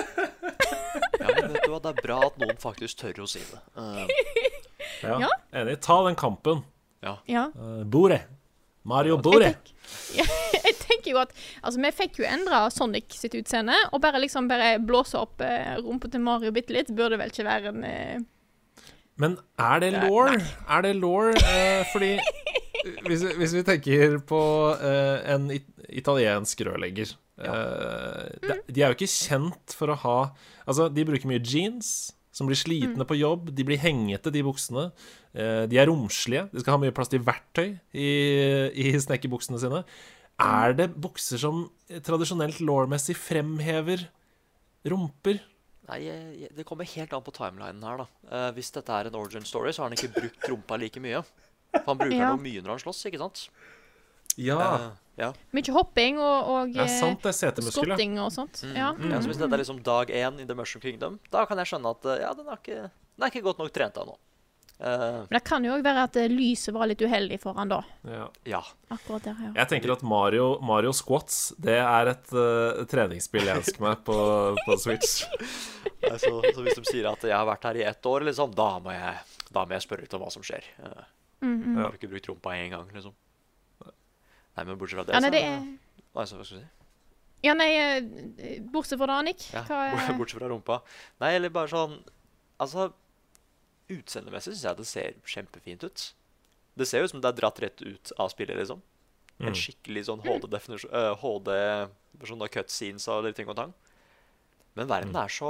Ja, men vet du hva, det er bra at noen faktisk tør å si det. Uh, Ja, Ja. enig. Ta den kampen. ja. Ja. Uh, Bore. Mario Jeg, Bore. tenk, ja, jeg tenker jo at altså, vi fikk jo endra Sonic sitt utseende, og bare liksom bare blåse opp eh, rumpa til Mario bitte litt, burde vel ikke være en eh, Men er det law? Er det law? Eh, fordi hvis, vi- hvis vi tenker på eh, en it italiensk rørlegger eh, de, de er jo ikke kjent for å ha Altså, de bruker mye jeans som blir slitne på jobb. De blir hengete, de buksene. Eh, de er romslige. De skal ha mye plass til verktøy i, i snekkerbuksene sine. Er det bukser som tradisjonelt law-messig fremhever rumper? Nei, jeg, jeg, det kommer helt an på timelinen her, da. Eh, hvis dette er en origin story, så har han ikke brukt rumpa like mye. For han bruker Ja. noe mye når han slåss, ikke sant? Ja, Eh, ja. Mye hopping og, og det er eh, sant, det er setemuskel, ja. skotting og sånt. Mm. Ja. Ja, så hvis dette er liksom dag én i The Mushroom Kingdom, da kan jeg skjønne at eh, ja, den er ikke, den er ikke godt nok trent ennå. Eh, Men det kan jo òg være at eh, lyset var litt uheldig for han da. ja. ja. Akkurat der, ja. Jeg tenker at Mario, Mario Squats, det er et uh, treningsspill jeg ønsker meg på, på Switch. Nei, Så, så hvis de sier at jeg har vært her i ett år, liksom, da må jeg, da må jeg spørre litt om hva som skjer. Eh, Mm, mm. Jeg har ikke brukt rumpa én gang, liksom. Nei, men bortsett fra det, Ja, nei, så det er Nei, så hva skal vi si? Ja, nei, eh, bortsett fra det, Annik. Ja, Hva er bortsett fra rumpa. Nei, eller bare sånn Altså, utseendemessig syns jeg det ser kjempefint ut. Det ser jo ut som det er dratt rett ut av spillet, liksom. En Mm. skikkelig sånn H D-definisjon uh, H D sånn cutscenes og litt ting og tang. Men verden Mm. er så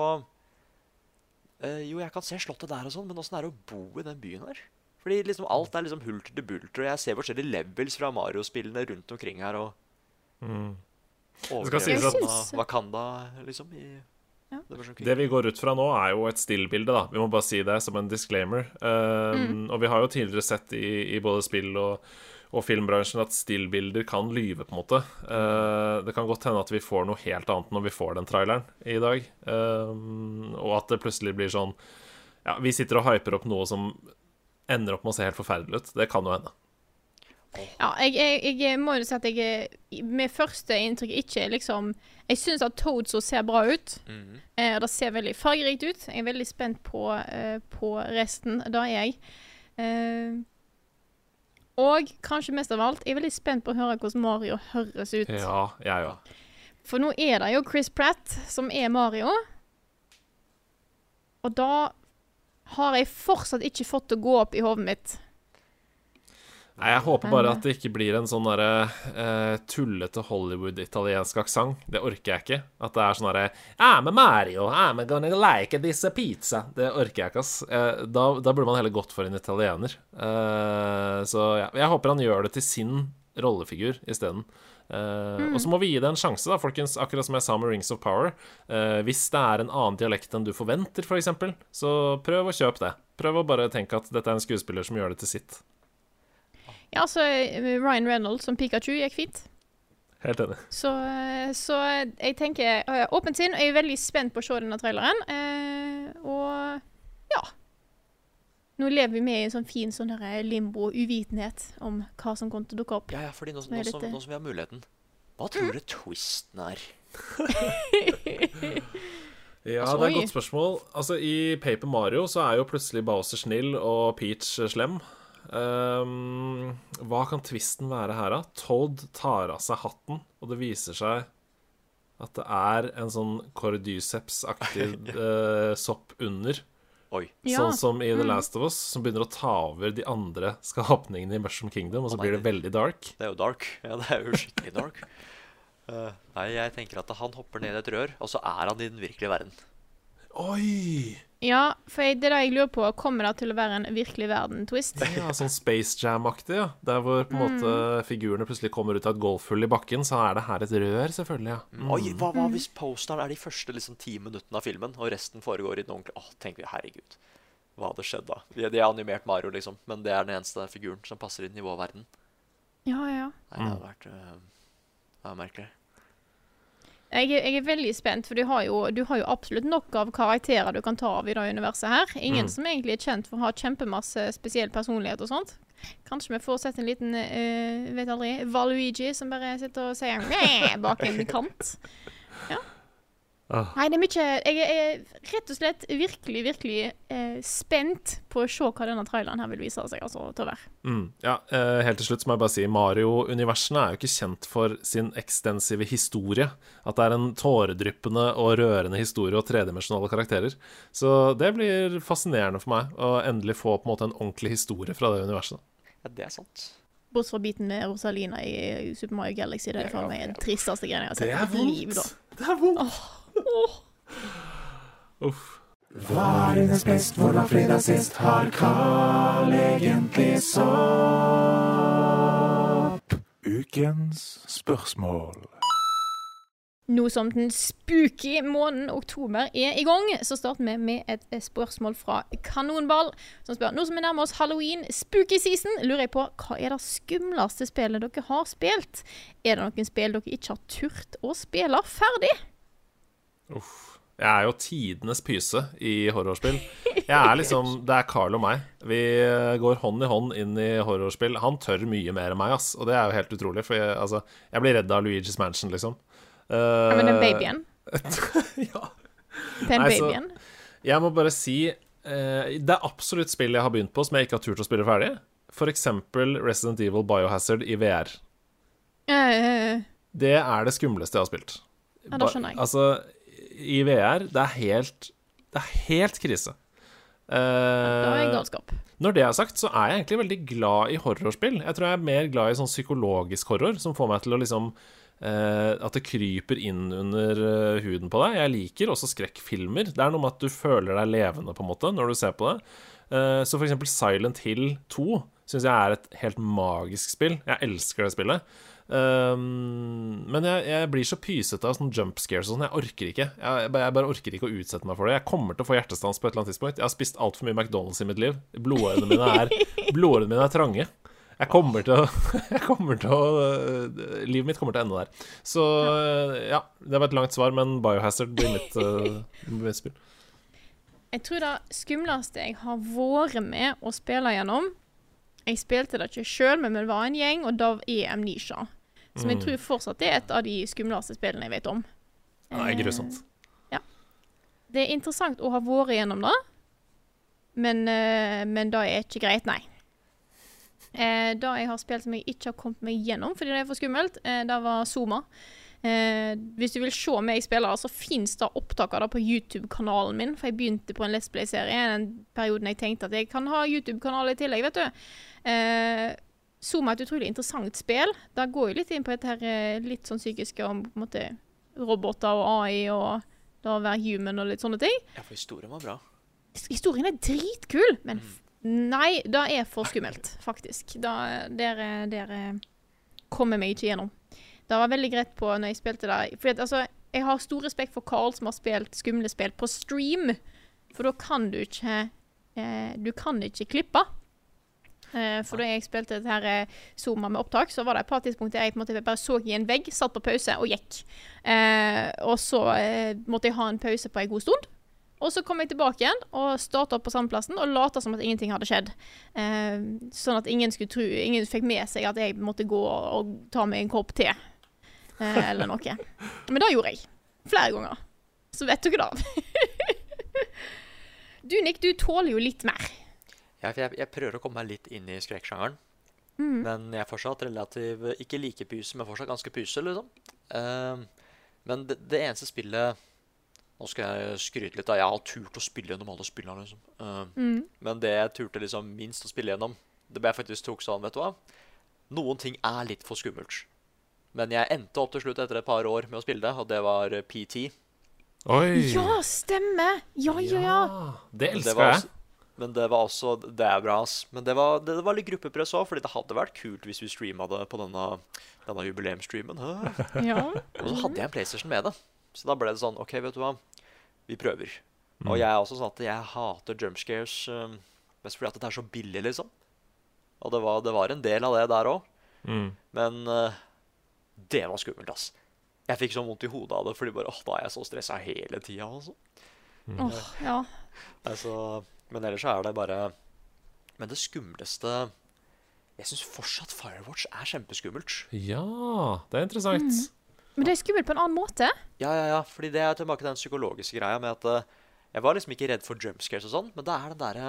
eh, Jo, jeg kan se slottet der og sånn, men åssen er det å bo i den byen her? Fordi liksom alt er liksom hulter til bulter, og jeg ser forskjellige levels fra Mario-spillene rundt omkring her, og Mm. overlevelsen sies at- av Wakanda, liksom, i Ja. det var sånn Det vi går ut fra nå, er jo et stillbilde, da. Vi må bare si det som en disclaimer. Um, Og vi har jo tidligere sett i, i både spill og, og filmbransjen at stillbilder kan lyve, på en måte. Uh, det kan godt hende at vi får noe helt annet når vi får den traileren i dag. Uh, og at det plutselig blir sånn ja, vi sitter og hyper opp noe som ender opp med å se helt forferdelig ut. Det kan jo hende. Ja, jeg, jeg, jeg må jo si at jeg med første inntrykk ikke liksom Jeg synes at Toadso ser bra ut. Mm. Eh, det ser veldig fargerikt ut. Jeg er veldig spent på, eh, på resten. Da er jeg. Eh, og kanskje mest av alt, jeg er veldig spent på å høre hvordan Mario høres ut. Ja, jeg òg. For nå er det jo Chris Pratt som er Mario. Og da har jeg fortsatt ikke fått det å gå opp i hodet mitt. Nei, jeg håper bare at det ikke blir en sånn derre uh, tullete Hollywood-italiensk aksent. Det orker jeg ikke. At det er sånn derre I'm a Mario, I'm gonna like this pizza. Det orker jeg ikke, ass. Uh, da, da burde man heller gått for en italiener. Uh, så ja, jeg håper han gjør det til sin rollefigur isteden. Uh, mm. Og så må vi gi det en sjanse, da, folkens. Akkurat som jeg sa med Rings of Power. Uh, hvis det er en annen dialekt enn du forventer, for eksempel, så prøv å kjøpe det. Prøv å bare tenke at dette er en skuespiller som gjør det til sitt. Ja, så Ryan Reynolds som Pikachu gikk fint. Helt enig. Så, så jeg tenker uh, åpent sinn, og jeg er veldig spent på å se denne traileren. Uh, og ja. Nå lever vi med i en sånn fin sånn der limbo, uvitenhet om hva som kommer til å dukke opp. Ja, ja, fordi nå, nå, som, nå som vi har muligheten. Hva tror du twisten er? Ja, det er et godt spørsmål. Altså, i Paper Mario så er jo plutselig Bowser snill og Peach slem. Um, hva kan twisten være her da? Toad tar av seg hatten, og det viser seg at det er en sånn Cordyceps-aktig uh, sopp under. Oi. Sånn Ja. som i The Mm. Last of Us, som begynner å ta over de andre skapningene i Mushroom Kingdom, og så Å, nei, blir det det- veldig dark. Det er jo dark. Ja, det er jo skikkelig dark. Uh, nei, jeg tenker at han hopper ned i et rør, og så er han i den virkelige verden. Oi! Ja, for jeg, det er det jeg lurer på. Kommer det til å være en virkelig verden-twist? Ja, sånn Space Jam-aktig, ja. Der hvor på en måte figurene plutselig kommer ut av et golfhull i bakken, så er det her et rør, selvfølgelig, ja. Mm. Oi, hva, hva hvis posteren er de første liksom, ti minuttene av filmen, og resten foregår i den ordentlige... Åh, tenker vi, herregud. Hva hadde skjedd da? De, de har animert Mario, liksom, men det er den eneste figuren som passer i nivåverden. Ja, ja. Nei, det har vært... Uh, det er merkelig. Jeg er, jeg er veldig spent, for du har, jo, du har jo absolutt nok av karakterer du kan ta av i det universet her. Ingen Mm. som egentlig er kjent for å ha kjempemasse spesiell personlighet og sånt. Kanskje vi får sett en liten, uh, vet aldri, Valuigi som bare sitter og sier «Mæ» bak en kant. Ja. Ah. Nei, det er mye... Jeg er, jeg er rett og slett virkelig, virkelig eh, spent på å se hva denne traileren her vil vise seg altså, til å være. Mm, ja, eh, helt til slutt så må jeg bare si Mario-universene er jo ikke kjent for sin ekstensive historie. At det er en tåredryppende og rørende historie og tredimensjonale karakterer. Så det blir fascinerende for meg å endelig få på en måte en ordentlig historie fra det universet. Ja, det er sant. Bortsett fra biten med Rosalina i Super Mario Galaxy. Det er for meg den tristeste greia jeg har sett i mitt liv, da. Det er vondt. Åh, åh. Uff. Hva er dines best, hvor var fredag sist? Har Carl egentlig sopp? Ukens spørsmål. Nå som den spooky måneden oktober er i gang, så starter vi med et spørsmål fra Kanonball, som spør, nå som vi nærmer oss Halloween spooky season, lurer jeg på, hva er det skumleste spillet dere har spilt? Er det noen spill dere ikke har turt å spille ferdig? Uff. Jeg er jo tidenes pyse i horrorspill. Jeg er liksom, det er Carl og meg. Vi går hånd i hånd inn i horrorspill. Han tør mye mer enn meg, ass. Og det er jo helt utrolig, for jeg, altså, jeg blir redd av Luigi's Mansion, liksom. Uh, Ja, men den babyen. ja. Den Nei, så- babyen. Jeg må bare si eh, det er absolutt spill jeg har begynt på som jeg ikke har turt å spille ferdig. For eksempel Resident Evil Biohazard i V R. Uh, Det er det skumleste jeg har spilt. Ja, da skjønner jeg. Ba- Altså, i V R, det er helt Det er helt krise. da er jeg Eh, galskap. når det er sagt, så er jeg egentlig veldig glad i horrorspill. Jeg tror jeg er mer glad i sånn psykologisk horror, som får meg til å liksom eh, at det kryper inn under eh, huden på deg. Jeg liker også skrekkfilmer. Det er noe med at du føler deg levende på en måte når du ser på det. Eh, så for eksempel Silent Hill to synes jeg er et helt magisk spill. Jeg elsker det spillet. Um, men jeg, jeg blir så pysete av sånne jump scares og sånn. Jeg orker ikke. Jeg, jeg bare orker ikke å utsette meg for det. Jeg kommer til å få hjertestans på et eller annet tidspunkt. Jeg har spist alt for mye McDonald's i mitt liv. Blodårene mine er, blodårene mine er trange. Jeg kommer til å, jeg kommer til å Livet mitt kommer til å ende der. Så ja, det var et langt svar, men Biohazard blir mitt uh, spill. Jeg tror det skumleste jeg har vært med å spille gjennom, jeg spilte det ikke selv, men det var en gjeng, og da er Amnesia. Som jeg tror fortsatt er et av de skumleste spillene jeg vet om. Det er grusomt. Ja. Det er interessant å ha vært gjennom det, men, uh, men det er ikke greit, nei. Eh, da jeg har spilt som jeg ikke har kommet meg gjennom, fordi det er for skummelt, eh, det var Zoma. Eh, hvis du vil se meg spille, så finnes det opptak av det på YouTube-kanalen min, for jeg begynte på en Let's Play-serie den perioden jeg tenkte at jeg kan ha YouTube-kanal i tillegg, vet du. Eh, Zoma er et utrolig interessant spill. Det går jo litt inn på et her eh, litt sånn psykiske om på en måte roboter og A I og da å være human og litt sånne ting. Ja, for historien var bra. Historien er dritkul, men mm. Nei, det er for skummelt, faktisk. Da, der, der kommer meg ikke gjennom. Det var veldig greit på når jeg spilte det. For altså, jeg har stor respekt for Carl som har spilt skumle spill på stream. For da kan du ikke eh, du kan ikke klippe. Eh, for da jeg spilte det her eh, Zoma med opptak, så var det et par tidspunkter jeg på en måte bare så i en vegg, satt på pause og gikk. Eh, og så eh, måtte jeg ha en pause på en god stund. Og så kom jeg tilbake igjen og startet opp på samme plassen og lata som at ingenting hadde skjedd. Eh, sånn at ingen skulle tro, ingen fikk med seg at jeg måtte gå og ta meg en kopp te. Eh, eller noe. Men det gjorde jeg. Flere ganger. Så vet dere da. Du, Nick, du tåler jo litt mer. Ja, for jeg, jeg prøver å komme meg litt inn i skrekksjangeren. Mm. Men jeg er fortsatt relativt, ikke like pyse, men fortsatt ganske pyse, liksom. Eh, men det, det eneste spillet... Nå skal jeg skryte litt da. Jeg har turt å spille gjennom alle spillene, liksom. Uh, mm. Men det jeg turte liksom minst å spille gjennom, det ble jeg faktisk tok sånn, vet du hva? Noen ting er litt for skummelt. Men jeg endte opp til slutt etter et par år med å spille det, og det var P T. Oi! Ja, stemme! Ja, ja, ja. Det elsker jeg. Men det var også, det er bra, ass. Men det var, det, det var litt gruppepress også, fordi det hadde vært kult hvis vi streamet det på denne, denne jubileumsstreamen. Ja. Og så hadde jeg en PlayStation med det. Så da ble det sånn, ok, vet du hva, vi prøver. Mm. Og jeg er også sånn at jeg hater jumpscares, um, mest fordi at det er så billig, liksom. Og det var, det var en del av det der også. Mm. Men uh, det var skummelt, ass. Jeg fikk så vondt i hodet av det, fordi bare, åh, da er jeg så stresset hele tiden, altså. Mm. Åh, oh, ja. Altså, men ellers så er det bare... Men det skumleste... Jeg synes fortsatt Firewatch er kjempeskummelt. Ja, det er interessant. Mm. Men det er skummelt på en annen måte. Ja, ja, ja. Fordi det er tilbake til den psykologiske greia med at uh, jeg var liksom ikke redd for jumpscares og sånn, men det er den der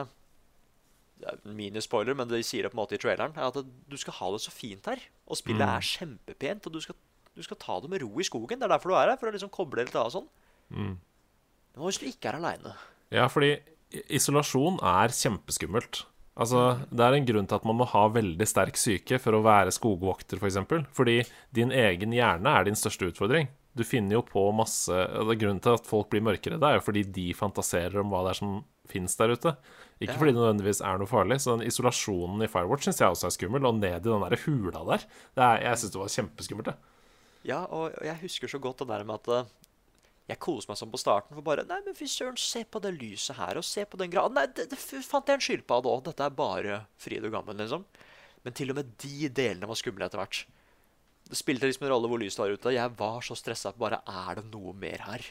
uh, mini-spoiler, men de sier det på en måte i traileren, er at uh, du skal ha det så fint her, og spillet mm. er kjempepent, og du skal, du skal ta det med ro i skogen. Det er derfor du er her, for å liksom koble litt av og sånn. Mm. Men hvis du ikke er alene. Ja, fordi isolasjon er kjempeskummelt. Altså, det er en grunn til at man må ha veldig sterk syke for å være skogvokter, for eksempel. Fordi din egen hjerne er din største utfordring. Du finner jo på masse... Og det er grunnen til at folk blir mørkere, det er jo fordi de fantaserer om hva det er som finnes der ute. Ikke ja. Fordi det nødvendigvis er noe farlig. Så den isolasjonen i Firewatch synes jeg også er skummel. Og ned i den der hula der. Det er, jeg synes det var kjempeskummelt, det. Ja, og jeg husker så godt det der med at... Jeg koser meg sånn på starten for bare, nei, men fy søren, se på det lyset her, og se på den graden. Nei, det, det fant jeg en skyldpad også. Dette er bare fryd og gammen, liksom. Men til og med de delene var skumle etter hvert. Det spilte liksom en rolle hvor lyset var ute. Jeg var så stresset på bare, er det noe mer her?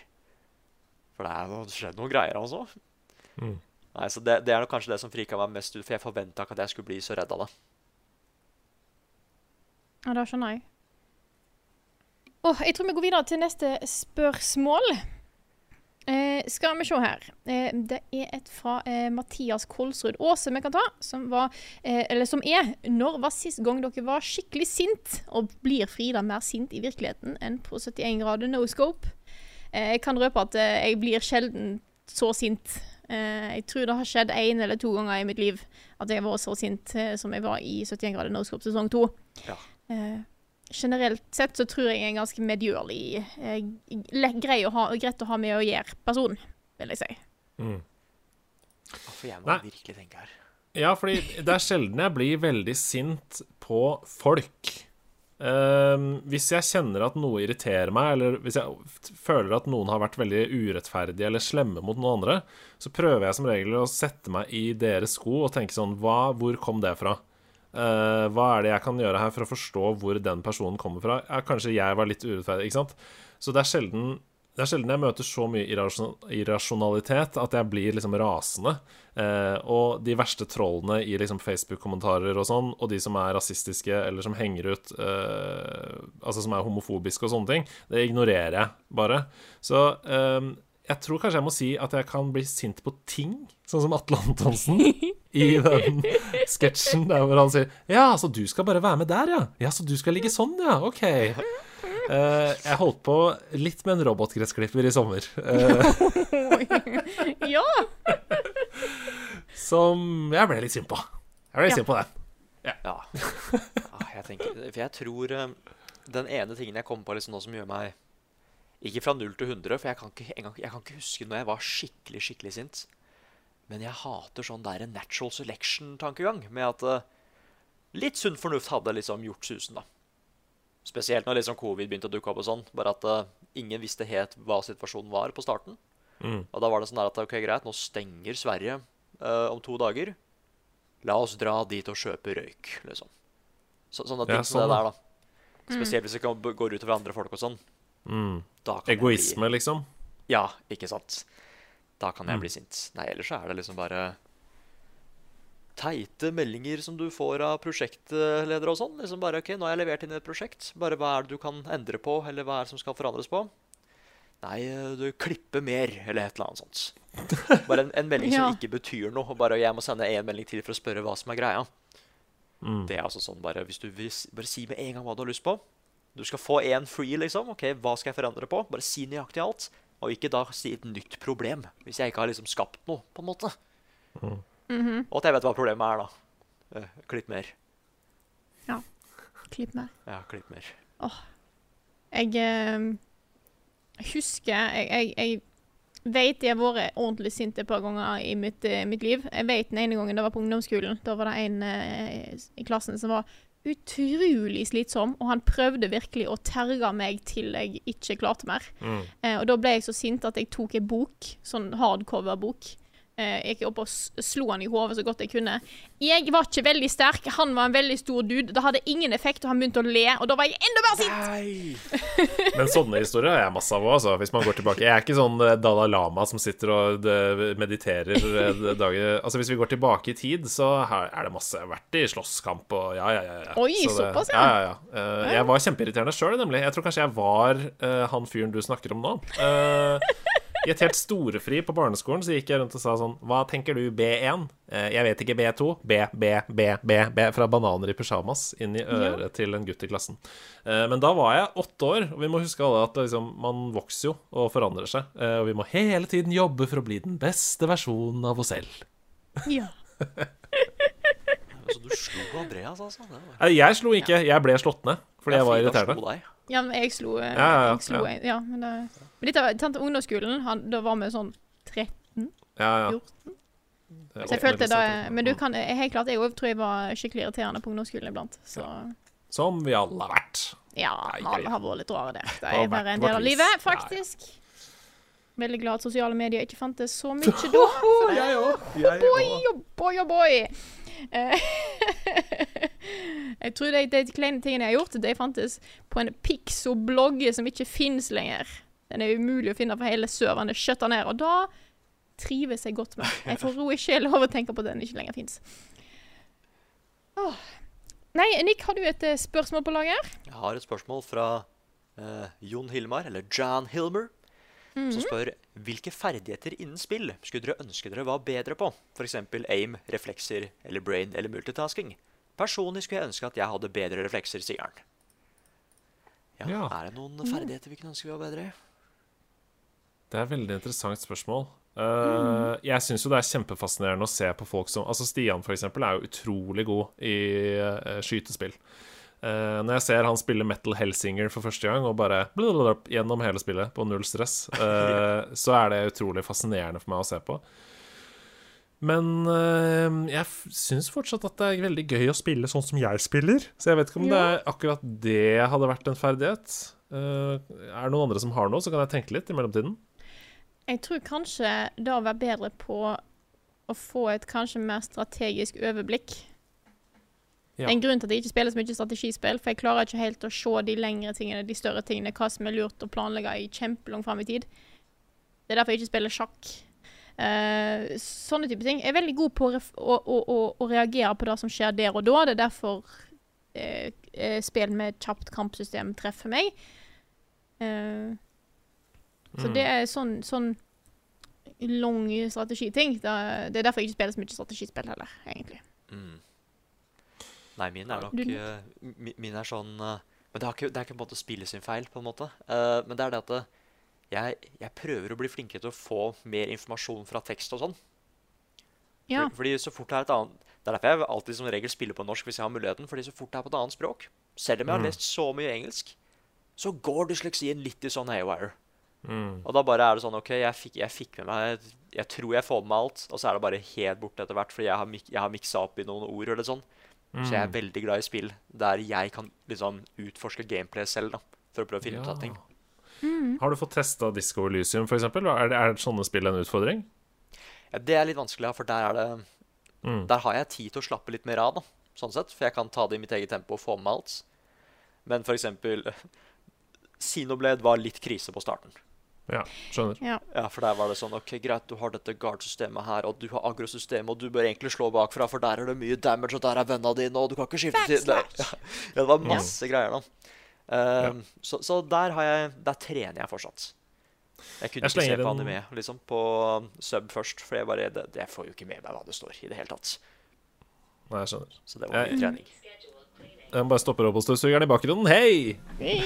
For det er skjedd noen greier, altså. Mm. Nei, så det, det er nok kanskje det som friket meg mest ut, for jeg forventet ikke at jeg skulle bli så redd av det. Ja, da skjønner jeg. Oh, jeg tror vi går videre til neste spørsmål. Eh, skal vi se her. Eh, det er et fra eh, Mathias Kolsrud Åse vi kan ta, som var, eh, eller som er, når var sist gang dere var skikkelig sint, og blir Frida mer sint i virkeligheten enn på syttien grader no scope? Eh, jeg kan røpe at eh, jeg blir sjelden så sint. Eh, jeg tror det har skjedd en eller to ganger i mitt liv at jeg var så sint eh, som jeg var i syttien grader no scope sesong to. Ja. Eh, Generelt sett så tror jeg jeg er en ganske medgjørlig, eh, grei å ha, greit å ha med å gjøre person, vil jeg si. Mm. For jeg må Nei. virkelig tenke her. Ja, fordi det er sjelden jeg blir veldig sint på folk. Um, hvis jeg kjenner at noe irriterer meg, eller hvis jeg føler at noen har vært veldig urettferdige eller slemme mot noen andre, så prøver jeg som regel å sette meg i deres sko og tenke sånn, hva, hvor kom det fra? Uh, hva er det jeg kan gjøre her for å forstå hvor den personen kommer fra? Ja, kanskje jeg var litt urettferdig, ikke sant? Så det er sjelden, det er sjelden jeg møter så mye irrasjon irrasjonalitet at jeg blir liksom rasende. Uh, og de verste trollene i liksom Facebook-kommentarer og sånn, og de som er rasistiske eller som henger ut, uh, altså som er homofobiske og sånne ting, det ignorerer jeg bare. Så um, jeg tror kanskje jeg må si at jeg kan bli sint på ting, sånn som Atle Antonsen i den sketsjen der hvor han sier ja, så du skal bare være med der, ja. Ja, så du skal ligge sånn, ja. Ok. Uh, jeg holdt på litt med en robotgressklipper i sommer. Uh, ja. Som jeg ble litt sint på. Jeg ble litt Ja. sint på den. Ja. ja jeg tenker, for jeg tror um, den ene tingen jeg kom på liksom nå som gjør meg ikke fra null til hundre, for jeg kan ikke, en gang, jeg kan ikke huske når jeg var skikkelig, skikkelig sint. Men jeg hater sånn der natural selection-tankegang, med at uh, litt sunn fornuft hadde liksom gjort susen da. Spesielt når liksom covid begynte å dukke opp og sånn, bare at uh, ingen visste helt hva situasjonen var på starten. Mm. Og da var det sånn der at, ok, greit, nå stenger Sverige uh, om to dager. La oss dra dit og kjøpe røyk, liksom. Så, sånne ting Ja, som sånn, det der da. Spesielt hvis det kan- går ut over andre folk og sånn. Mm. Da kan jeg Egoisme, liksom. Bli, ja, ikke sant. Da kan jeg Mm. bli sint. Nei, ellers så er det liksom bare teite meldinger som du får av prosjektleder og sånn. Liksom bare, ok, nå har jeg levert inn et prosjekt. Bare hva er det du kan endre på, eller hva er det som skal forandres på? Nei, du klipper mer, eller et eller annet sånt. Bare en, en melding Ja. som ikke betyr noe, og bare jeg må sende en melding til for å spørre hva som er greia. Mm. Det er altså sånn, bare hvis du vil s- bare si med en gang hva du har lyst på. Du skal få en free, liksom. Ok, hva skal jeg forandre på? Bare si nøyaktig alt. Og ikke da si et nytt problem, hvis jeg ikke har liksom skapt noe, på en måte. Mhm. Og at jeg vet hva problemet er, da. Eh, klipp mer. Klipp mer. Ja, klipp mer. Jeg eh, husker Jeg, jeg, jeg vet jeg har vært ordentlig sint et par ganger i mitt, eh, mitt liv. Jeg vet den ene gangen det var på ungdomsskolen. Da var det en eh, i klassen som var utrolig slitsom, og han prøvde virkelig å terge meg til jeg ikke klarte mer. Mm. Eh, og da ble jeg så sint at jeg tok en bok, sånn hardcover-bok. Eh, jeg gikk opp og s- slo han i hodet så godt jeg kunne. Jeg var ikke veldig sterk, han var en veldig stor dude. Det hadde ingen effekt, og han begynte å le, og da var jeg enda mer sint! Nei! Men sånne historier er jeg masse av også, altså, hvis man går tilbake. Jeg er ikke sånn eh, Dalai Lama som sitter og det, mediterer eh, dager. Altså, hvis vi går tilbake i tid, så her er det masse. Jeg har vært i slåsskamp og ja, ja, ja. ja. Oi, Så det- såpass, ja. ja. ja, ja. Eh, jeg var kjempeirriterende selv, nemlig. Jeg tror kanskje jeg var eh, han fyren du snakker om nå. Eh, I et helt storefri på barneskolen så gikk jeg rundt og sa sånn hva tenker du, B én? Eh, jeg vet ikke, B to. B, B, B, B, B. Fra bananer i pyjamas inn i øret til en gutt i klassen. Eh, men da var jeg åtte år, og vi må huske alle at liksom, man vokser jo og forandrer seg. Eh, og vi må hele tiden jobbe for å bli den beste versjonen av oss selv. Ja. Så du slo Andreas, altså? Det var... Eh, Jeg slo ikke, jeg ble slått ned fordi jeg var Frida irriterende. slo deg. Ja, men jeg slo, eh, Ja, ja, ja, jeg slo ja. en- ja, men, det, men dette var sant, ungdomsskolen, han, da var vi sånn tretten. Ja, ja. fjorten. Eh, Så jeg følte da, åttende men du klasse. kan, jeg, helt klart, jeg også tror jeg var skikkelig irriterende på ungdomsskolen iblant. Så Som vi alle har vært. ja, Ja, ja, alle ja. har vært litt rare der. Det Har er bare vært en del vårt av vis. livet, Ja, ja. faktisk. Veldig glad at sosiale medier ikke fantes så mye da. For det, Jeg òg. boy, oh boy, oh boy. Eh, jeg tror de, de kleine tingene jeg har gjort, de fantes på en Pixo-blogg som ikke finnes lenger. Den er umulig å finne for hele serveren. Det skjøtter ned, og da trives jeg godt med. Jeg får ro i sjel over å tenke på at den ikke lenger finnes. Åh. Nei, Nick, har du et eh, spørsmål på lager? Jeg har et spørsmål fra eh, Jon Hilmar, eller John Hilmer, som spør hvilke ferdigheter innen spill skulle dere ønske dere var bedre på? For eksempel aim, reflekser, eller brain, eller multitasking. Personlig skulle jeg ønske at jeg hadde bedre reflekser, sier han. Ja, Ja. er det noen ferdigheter vi kunne ønske vi var bedre i? Det er et veldig interessant spørsmål. Uh, Jeg syns jo det er kjempefascinerende å se på folk som Altså Stian, for eksempel, er jo utrolig god i uh, skytespill. Uh, når jeg ser han spille Metal Hellsinger for første gang og bare blablabla gjennom hele spillet på null stress, uh, så er det utrolig fascinerende for meg å se på. Men uh, jeg f- syns fortsatt at det er veldig gøy å spille sånn som jeg spiller. Så jeg vet ikke om det er akkurat det hadde vært en ferdighet. Uh, er det noen andre som har noe, så kan jeg tenke litt i mellomtiden. Jeg tror kanskje det å være bedre på å få et kanskje mer strategisk overblikk. Det er en grunn til at jeg ikke spiller så mye strategispill, for jeg klarer ikke helt å se de lengre tingene, de større tingene, hva som er lurt å planlegge i kjempelang frem i tid. Det er derfor jeg ikke spiller sjakk. Uh, sånne type ting. Jeg er veldig god på å, å, å, å reagere på det som skjer der og da. Det er derfor uh, spill med kjapt kampsystem treffer meg. Uh, så mm. det er sånn, sånn lang strategiting. Det, det er derfor jeg ikke spiller så mye strategispill heller, egentlig. Mm. Nei, min er nok uh, min er sånn uh, men det, har ikke, det er ikke på en måte spillet sin feil på en måte uh, men det er det at uh, jeg, jeg prøver å bli flinkere til å få mer informasjon fra tekst og sånn ja. For, fordi så fort det er et annet det er derfor jeg alltid som regel spiller på norsk hvis jeg har muligheten fordi så fort det er på et annet språk selv om jeg har lest så mye engelsk så går dysleksien litt i sånn haywire mm. og da bare er det sånn ok, jeg fikk, jeg fikk med meg jeg tror jeg får med meg alt og så er det bare helt borte etter hvert fordi jeg har, mik jeg har mikset opp i noen ord eller sånn. Mm. Så jeg er veldig glad i spill der jeg kan liksom utforske gameplay selv da, for å prøve å finne ja. ut av ting. Mm. Har du fått testet Disco Elysium for eksempel? Er, det, er sånne spill en utfordring? Ja, det er litt vanskelig, for der er det mm. der har jeg tid til å slappe litt mer av da, sånn sett, for jeg kan ta det i mitt eget tempo og få med alt. Men for eksempel Xenoblade var litt krise på starten. Ja, skjønner. Ja. ja, for der var det sånn, ok, greit, du har dette guard-systemet her, og du har agro-systemet, og du bør egentlig slå bakfra, for der er det mye damage, og der er vennene dine, og du kan ikke skifte til det. Ja, det var masse ja. greier da. Um, ja. så, så der har jeg, der trener jeg fortsatt. Jeg kunne jeg ikke se på anime, liksom, på sub først, for jeg bare, det, jeg får jo ikke med meg hva det står i det hele tatt. Nei, jeg skjønner. Så det var mye trening. Jeg bare stopper opp hos støvsugeren i bakgrunnen. Hei!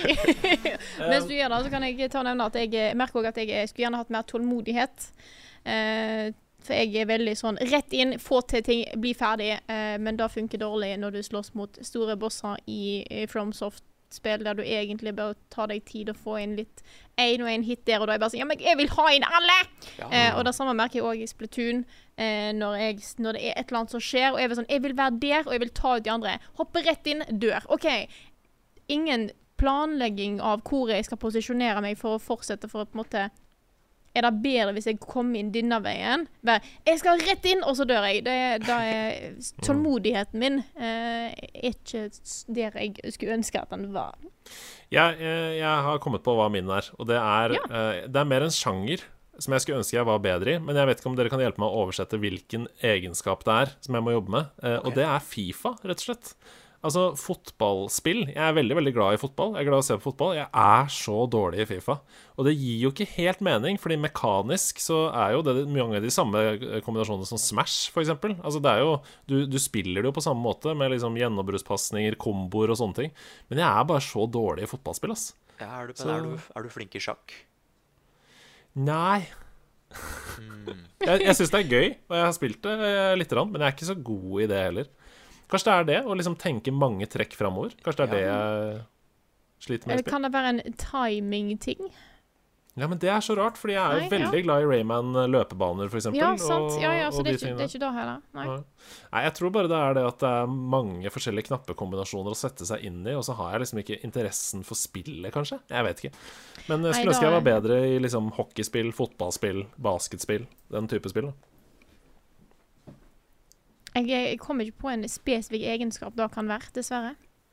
Mens du gjør det, så kan jeg ta og nevne at jeg, jeg merker også at jeg, jeg skulle gjerne hatt mer tålmodighet. Uh, for jeg er veldig sånn rett inn, få til ting, bli ferdig. Uh, men det funker dårlig når du slåss mot store bosser i, i FromSoft-spill, der du egentlig bør ta deg tid og få inn litt en og en hit der, og da er jeg bare sånn, ja, men jeg vil ha inn alle! Ja. Uh, og det samme merker jeg også i Splatoon. Eh, når, jeg, når det er et eller annet som skjer, og jeg vil, sånn, jeg vil være der, og jeg vil ta ut de andre. Hoppe rett inn, dør. Ok, ingen planlegging av hvor jeg skal posisjonere meg for å fortsette for å på en måte er det bedre hvis jeg kommer inn denne veien? Bare, jeg skal rett inn, og så dør jeg. Det, det er tålmodigheten min eh, er ikke der jeg skulle ønske at den var. Ja, jeg, jeg har kommet på hva min er, og det er, ja. eh, det er mer en sjanger som jeg skulle ønske jeg var bedre i, men jeg vet ikke om dere kan hjelpe meg å oversette hvilken egenskap det er som jeg må jobbe med, eh, okay. og det er FIFA, rett og slett. Altså, fotballspill. Jeg er veldig, veldig glad i fotball. Jeg er glad i å se på fotball. Jeg er så dårlig i FIFA. Og det gir jo ikke helt mening, fordi mekanisk så er jo det mange av de samme kombinasjonene som Smash, for eksempel. Altså, det er jo, du, du spiller det jo på samme måte, med liksom gjennombruddspasninger, komboer og sånne ting. Men jeg er bare så dårlig i fotballspill, ass. Ja, er du, så... er, du, er du flink i sjakk? Nei. Mm. jeg jeg synes det er gøy, og jeg har spilt det litt, men jeg er ikke så god i det heller. Kanskje det er det, å liksom tenke mange trekk fremover. Kanskje det er ja. det jeg sliter med. Eller kan det være en timing-ting? Ja, men det er så rart, fordi jeg er jo Nei, veldig ja. glad i Rayman løpebaner, for eksempel. Ja, sant. Ja, ja, så og det er, de ikke, det er ikke da heller. Nei. Nei. Nei, jeg tror bare det er det at det er mange forskjellige knappekombinasjoner å sette seg inn i, og så har jeg liksom ikke interessen for spillet, kanskje. Jeg vet ikke. Men jeg skulle ønske jeg var bedre i liksom hockeyspill, fotballspill, basketspill, den type spill da. Jeg, jeg kommer ikke på en spesifikk egenskap det kan være, dessverre.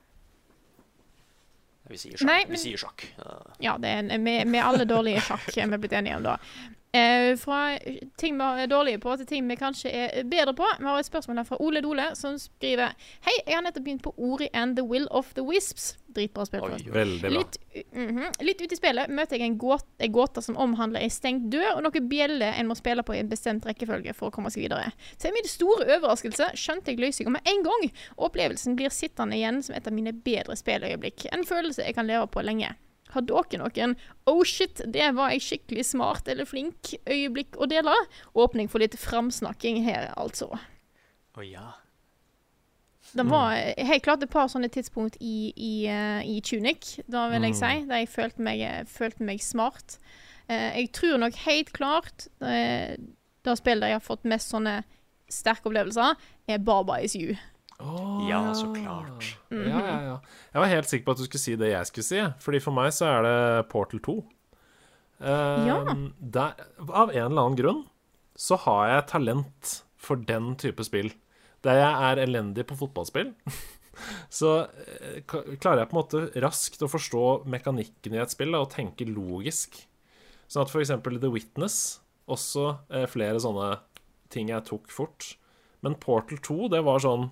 Vi sier sjakk. Nei, men, vi sier sjakk. Ja, ja det er en, med, med alle dårlige sjakk er vi blitt enige om da. Eh, fra ting vi er dårlige på til ting vi kanskje er bedre på. Vi har et spørsmål her fra Ole Dole som skriver: Hei, jeg har nettopp begynt på Ori and the Will of the Wisps. Dritbra spill. Oi, veldig bra. Litt, mm -hmm. litt ut i spillet møter jeg en gåte, en gåte som omhandler en stengt dør og noen bjeller en må spille på i en bestemt rekkefølge for å komme seg videre. Til min store overraskelse skjønte jeg løsningen med en gang, og opplevelsen blir sittende igjen som et av mine bedre spilløyeblikk. En følelse jeg kan leve på lenge. Har dere noen oh shit, det var jeg skikkelig smart eller flink øyeblikk å dele? Åpning for litt framsnakking her, altså. Å oh, ja. Det var helt klart et par sånne tidspunkt i, i, uh, i Tunic, da vil jeg si, der jeg følte meg, følte meg smart. Uh, jeg tror nok helt klart uh, det spillet der jeg har fått mest sånne sterke opplevelser, er Baba Is You. Oh, ja, så klart. Mm-hmm. Ja, ja, ja. Jeg var helt sikker på at du skulle si det jeg skulle si, fordi for meg så er det Portal to. Uh, ja. Der, av en eller annen grunn så har jeg talent for den type spill. Der jeg er elendig på fotballspill, så eh, ka- klarer jeg på en måte raskt å forstå mekanikken i et spill da, og tenke logisk. Sånn at for eksempel The Witness, også eh, flere sånne ting jeg tok fort. Men Portal to, det var sånn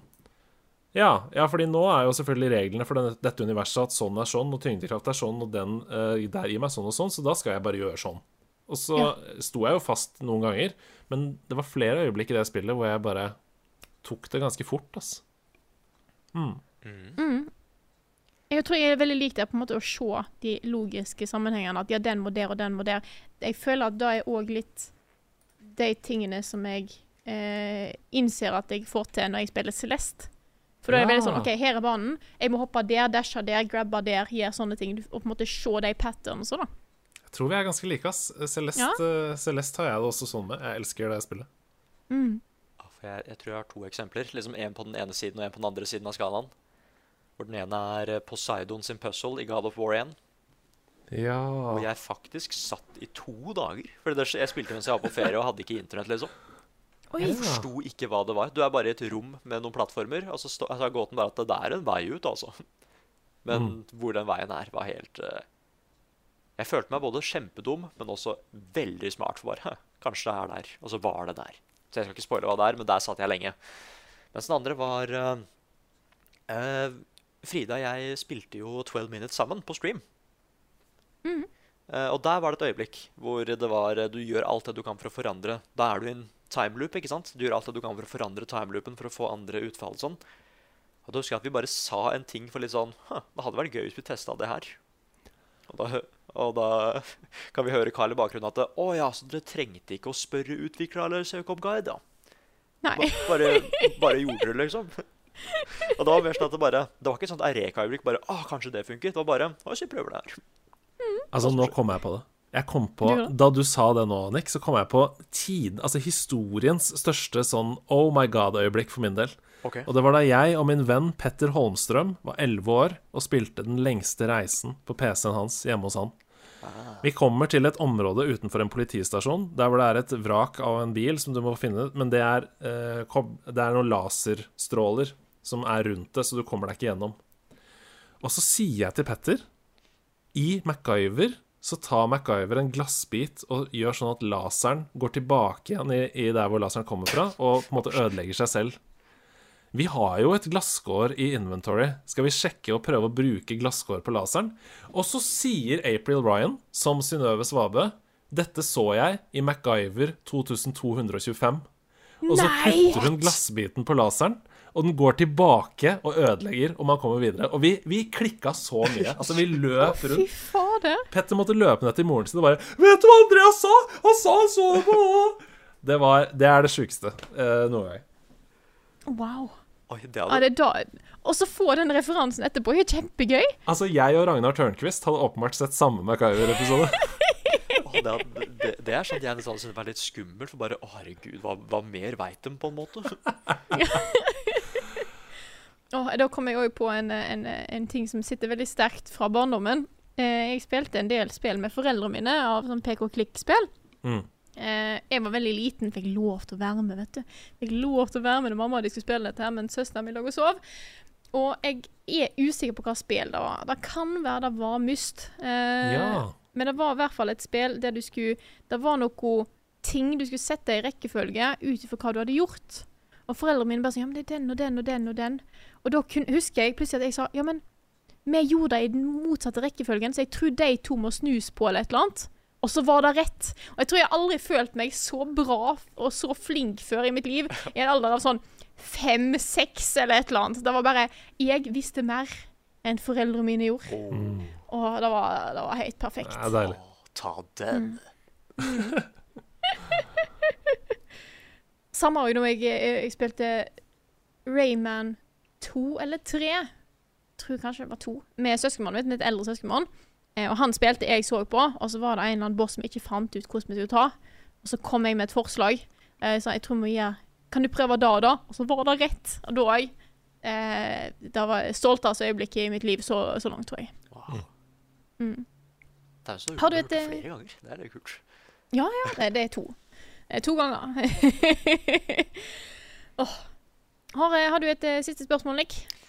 Ja, ja, fordi nå er jo selvfølgelig reglene for denne, dette universet at sånn er sånn, og tyngdekraft er sånn, og den eh, der gir meg sånn og sånn, så da skal jeg bare gjøre sånn. Og så Ja. sto jeg jo fast noen ganger, men det var flere øyeblikk i det spillet hvor jeg bare tok det ganske fort, altså. Mm. Mm. Jeg tror jeg er veldig lik det på en måte å se de logiske sammenhengene, at ja, den må der og den må der. Jeg føler at det er også litt de tingene som jeg eh, innser at jeg får til når jeg spiller Celeste. For da er det veldig sånn, Ja. ok, her er banen, jeg må hoppe der, dashe der, grabbe der, gjøre sånne ting, og på en måte se de patterns da. Jeg tror vi er ganske like, ass. Celeste, Ja. Celeste har jeg det også sånn med. Jeg elsker det spillet. Mm. Ja, for jeg, jeg tror jeg har to eksempler. Liksom en på den ene siden og en på den andre siden av skalaen. Hvor den ene er eh, Poseidon sin puzzle i God of War one. Ja. Og jeg faktisk satt i to dager. For det, jeg spilte mens jeg var på ferie og hadde ikke internett, liksom. Oi. Jeg forsto ikke hva det var. Du er bare i et rom med noen plattformer, og så stå- altså, er gåten bare at det er en vei ut, altså. Men Mm. hvor den veien er, var helt eh, Jeg følte meg både kjempedum, men også veldig smart for bare «Hæ, kanskje det er der. Og så var det der. Så jeg skal ikke spoile hva det er, men der satt jeg lenge. Mens den andre var eh, eh, Frida og jeg spilte jo twelve minutes sammen på stream. Mhm. Eh, og der var det et øyeblikk hvor det var eh, du gjør alt det du kan for å forandre. Da er du i en timeloop, ikke sant? Du gjør alt det du kan for å forandre timeloopen for å få andre utfall sånn. Og da husker jeg at vi bare sa en ting for litt sånn «Hm, det hadde vært gøy hvis vi testet det her. Og da, hø- og da kan vi høre Carl i bakgrunnen at å ja, så dere trengte ikke å spørre utvikler eller søke opp guide, da. Nei. Ba- Bare, bare gjorde det, liksom. Og det var mer sånn at det bare Det var ikke et sånt Eureka-øyeblikk bare å, kanskje det funket. Det var bare å, så vi prøver det her. Altså, nå kom jeg på det. Jeg kom på, Du gjorde det? Da du sa det nå, Nick, så kom jeg på tiden, altså historiens største sånn oh my god-øyeblikk for min del. Ok. Og det var da jeg og min venn Petter Holmstrøm var elleve år og spilte den lengste reisen på P C-en hans hjemme hos han. Vi kommer til et område utenfor en politistasjon, der hvor det er et vrak av en bil som du må finne, men det er, eh, kob- det er noen laserstråler som er rundt det, så du kommer deg ikke gjennom. Og så sier jeg til Petter, i MacGyver så tar MacGyver en glassbit og gjør sånn at laseren går tilbake igjen i, i der hvor laseren kommer fra, og på en måte ødelegger seg selv. Vi har jo et glasskår i inventory. Skal vi sjekke og prøve å bruke glasskår på laseren? Og så sier April Ryan, som Synnøve Svabø, dette så jeg i MacGyver to tusen to hundre tjuefem. Og så Nei! putter hun glassbiten på laseren, og den går tilbake og ødelegger, og man kommer videre. Og vi, vi klikka så mye. Altså, vi løp Fy rundt. fader. Petter måtte løpe ned til moren sin og bare vet du hva Andreas sa? Han sa han så det på det, var, det er det sjukeste eh, noen gang. Wow. Oi, det Ja, hadde det er da. Og så få den referansen etterpå er kjempegøy. Altså, jeg og Ragnar Tørnquist hadde åpenbart sett samme MacGyver-episode. Å, det, hadde- det, det er sånn at jeg nesten hadde syntes det var litt skummelt. For bare, å herregud, hva, hva mer vet de på en måte? Åh, da kom jeg også på en, en, en ting som sitter veldig sterkt fra barndommen. Eh, jeg spilte en del spill med foreldrene mine av sånn P K-klikk-spill. Mm. Eh, jeg var veldig liten, fikk lov til å være med, vet du. Fikk lov til å være med når mamma og de skulle spille dette her, men søsteren min lå og sov. Og jeg er usikker på hva spill det var. Det kan være det var Myst. Eh, Ja. Men det var i hvert fall et spill der du skulle Det var noe ting du skulle sette i rekkefølge ut ifra hva du hadde gjort. Og foreldrene mine bare sa ja, men det er den og den og den og den. Og da kun, husker jeg plutselig at jeg sa ja, men vi gjorde det i den motsatte rekkefølgen, så jeg tror de to må snus på eller et eller annet. Og så var det rett. Og jeg tror jeg aldri følt meg så bra og så flink før i mitt liv i en alder av sånn fem, seks eller et eller annet. Det var bare jeg visste mer enn foreldrene mine gjorde. Mm. Og det var, det var helt perfekt. Det er deilig. Å, ta den. Samme år da jeg, jeg, jeg spilte Rayman to eller tre. Jeg tror kanskje det var to. Med søskenmannen mitt, mitt eldre søskenmann. Eh, og han spilte, jeg så på. Og så var det en eller annen boss som ikke fant ut hvordan vi skulle ta. Og så kom jeg med et forslag. Eh, så jeg tror vi gjør kan du prøve da og da? Og så var det rett. Og da jeg, eh, det var stolteste øyeblikket i mitt liv så, så langt, tror jeg. Wow. Mm. Det er jo så Har du gjort et, eh, flere ganger. Det er litt kult. Ja, ja, det, det er to. Eh, to ganger. Åh. har, eh, har du et eh, siste spørsmål, Nick?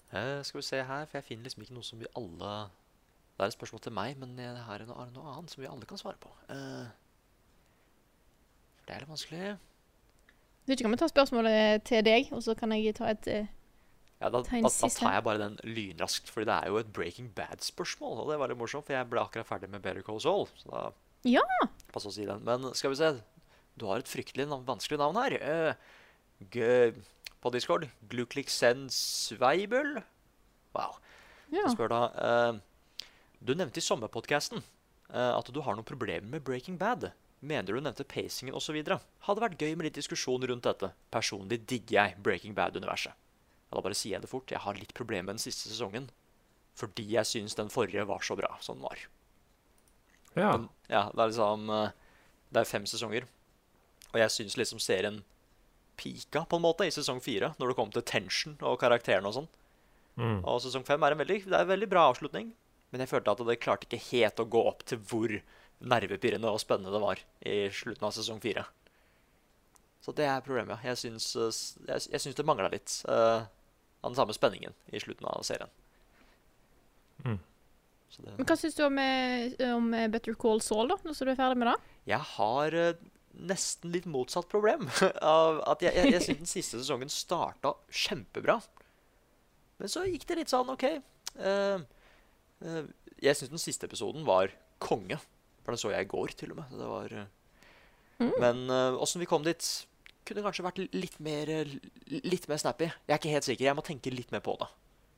Eh, skal vi se her, for jeg finner liksom ikke noe som vi alle... Det er et spørsmål til meg, men jeg har noe, noe annet som vi alle kan svare på. Eh, for det er litt vanskelig. Du vet ikke om jeg tar spørsmålet til deg, og så kan jeg ta et... Uh, Ja, da, ta en da, da siste. tar jeg bare den lynraskt, fordi det er jo et Breaking Bad-spørsmål, og det var litt morsomt, for jeg ble akkurat ferdig med Better Call Saul, så da... Ja! Pass å si den. Men skal vi se, du har et fryktelig navn, vanskelig navn her. Eh, g på Discord, Glukliksen Sveibel. Wow. Ja. Så spør da, eh, du nevnte i sommerpodcasten eh, at du har noen problemer med Breaking Bad. Mener du nevnte pacingen og så videre? Hadde vært gøy med litt diskusjon rundt dette. Personlig digger jeg Breaking Bad-universet. Da bare sier jeg det fort, jeg har litt problemer med den siste sesongen, fordi jeg synes den forrige var så bra som den var. Ja. Men, ja, det er liksom, eh, det er fem sesonger, og jeg synes liksom serien pika på en måte i sesong fire, når det kom til tension og karakteren og sånn. Mm. Og sesong fem er en veldig, det er en veldig bra avslutning, men jeg følte at det klarte ikke helt å gå opp til hvor nervepirrende og spennende det var i slutten av sesong fire. Så det er problemet. Jeg synes, jeg, jeg synes det manglet litt uh, av den samme spenningen i slutten av serien. Mm. Så det, Men hva synes du om, eh, om Better Call Saul, da, når du er ferdig med det? jeg har uh, nesten litt motsatt problem. av at jeg, jeg, jeg synes den siste sesongen startet kjempebra. Men så gikk det litt sånn, ok. Uh, uh, jeg synes den siste episoden var konge. For den så jeg i går, til og med. Det var... Uh, Mm. Men uh, hvordan vi kom dit kunne kanskje vært litt mer, litt mer snappy. Jeg er ikke helt sikker, jeg må tenke litt mer på det.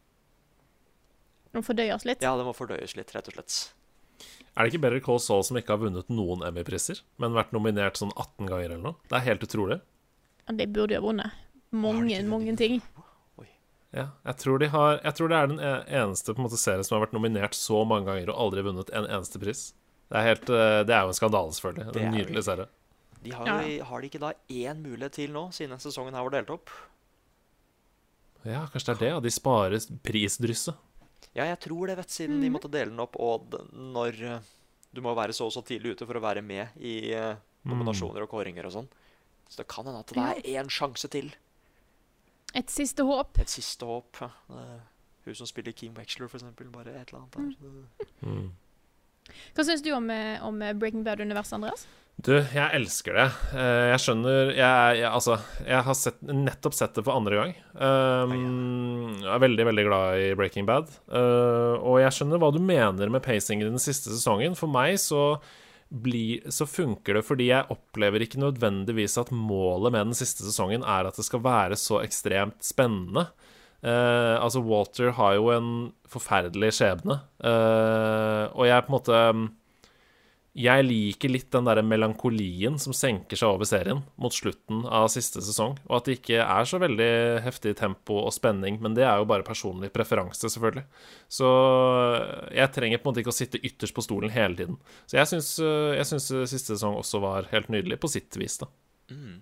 Nå fordøyes litt. Ja, det må fordøyes litt, rett og slett. Er det ikke Better Call Saul som ikke har vunnet noen Emmy-priser, men vært nominert sånn atten ganger eller noe? Det er helt utrolig. Ja, det burde jo ha vunnet. Mange, mange ting. Ja, jeg tror, de har, jeg tror det er den eneste på en måte serien som har vært nominert så mange ganger og aldri vunnet en eneste pris. Det er, helt, det er jo en skandale, selvfølgelig. Det er en nydelig serie. De har, jo, har de ikke da én mulighet til nå, siden sesongen her var delt opp? Ja, kanskje det er det, og de sparer prisdrysset. Ja, jeg tror det, vet siden mm. de måtte dele den opp, og når uh, du må være så og så tidlig ute for å være med i uh, nominasjoner og kåringer og sånn. Så det kan hende at det er en sjanse til. Et siste håp. Et siste håp, ja. Uh, hun som spiller Kim Wexler, for eksempel, bare et eller annet der. Mm. Hva synes du om, om Breaking Bad-universet, Andreas? Du, jeg elsker det. Jeg skjønner Jeg, jeg, altså, jeg har sett, nettopp sett det for andre gang. Um, jeg er veldig, veldig glad i Breaking Bad. Uh, og jeg skjønner hva du mener med pacingen i den siste sesongen. For meg så, blir, så funker det fordi jeg opplever ikke nødvendigvis at målet med den siste sesongen er at det skal være så ekstremt spennende. Uh, altså Walter har jo en forferdelig skjebne, uh, og jeg på en måte jeg liker litt den der melankolien som senker seg over serien mot slutten av siste sesong, og at det ikke er så veldig heftig tempo og spenning, men det er jo bare personlig preferanse, selvfølgelig. Så jeg trenger på en måte ikke å sitte ytterst på stolen hele tiden. Så jeg synes, jeg synes siste sesong også var helt nydelig på sitt vis da. Mm.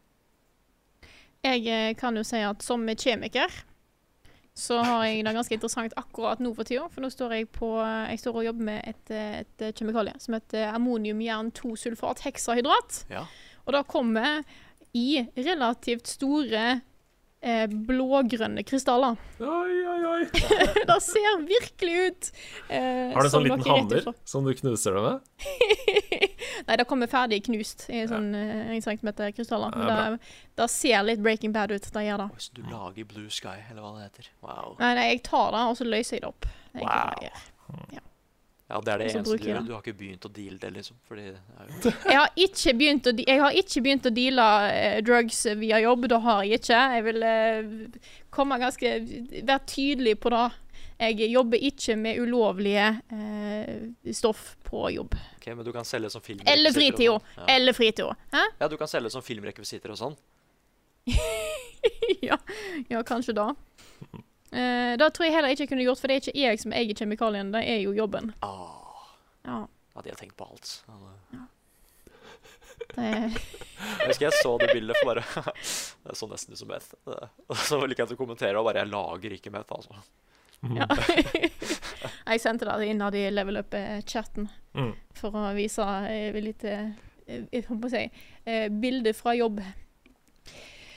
Jeg kan jo si at som kjemiker så har jeg det ganske interessant akkurat nå for tiden, for nå står jeg på, jeg står og jobber med et, et kjemikalie som heter ammonium jern to sulfat heksahydrat. Ja. Og da kommer i relativt store eh, blågrønne krystaller. Oi, oi, oi. Det ser virkelig ut. Eh, har du en sånn liten hammer ifra. som du knuser det med? Nei, det kommer ferdig knust i sånn ja. en centimeter krystaller. Ja, det, det ser litt Breaking Bad ut, det gjør det. Så du lager Blue Sky, eller hva det heter. Wow. Nei, nei, jeg tar det, og så løser jeg det opp. Det er Wow. det jeg gjør. Ja. Ja, det er det Og så eneste du bruker jeg gjør. det. Du har ikke begynt å deale det, liksom. Fordi det er jo... Jeg har ikke begynt å, de- jeg har ikke begynt å deale eh, drugs via jobb, det har jeg ikke. Jeg vil eh, komme ganske, være tydelig på det. Jeg jobber ikke med ulovlige eh, stoff på jobb. Ok, men du kan selge som filmrekvisitter. Eller og fritida. sånn. Ja. Eller fritida. Hæ? ja, du kan selge som filmrekvisitter og sånn. ja, ja, kanskje da. Eh, det tror jeg heller ikke jeg kunne gjort, for det er ikke jeg som eier kjemikalien, det er jo jobben. Ah, Ja, ja, de har tenkt på alt. Ja, det er... Jeg husker jeg så det bildet for bare det så nesten ut som meth. Det- Og så liker jeg til å kommentere og bare jeg lager ikke meth, altså. Ja. jeg sendte det inn av de level up-chatten Mm. for å vise eh, litt eh, jeg håper å si, eh, bilder fra jobb.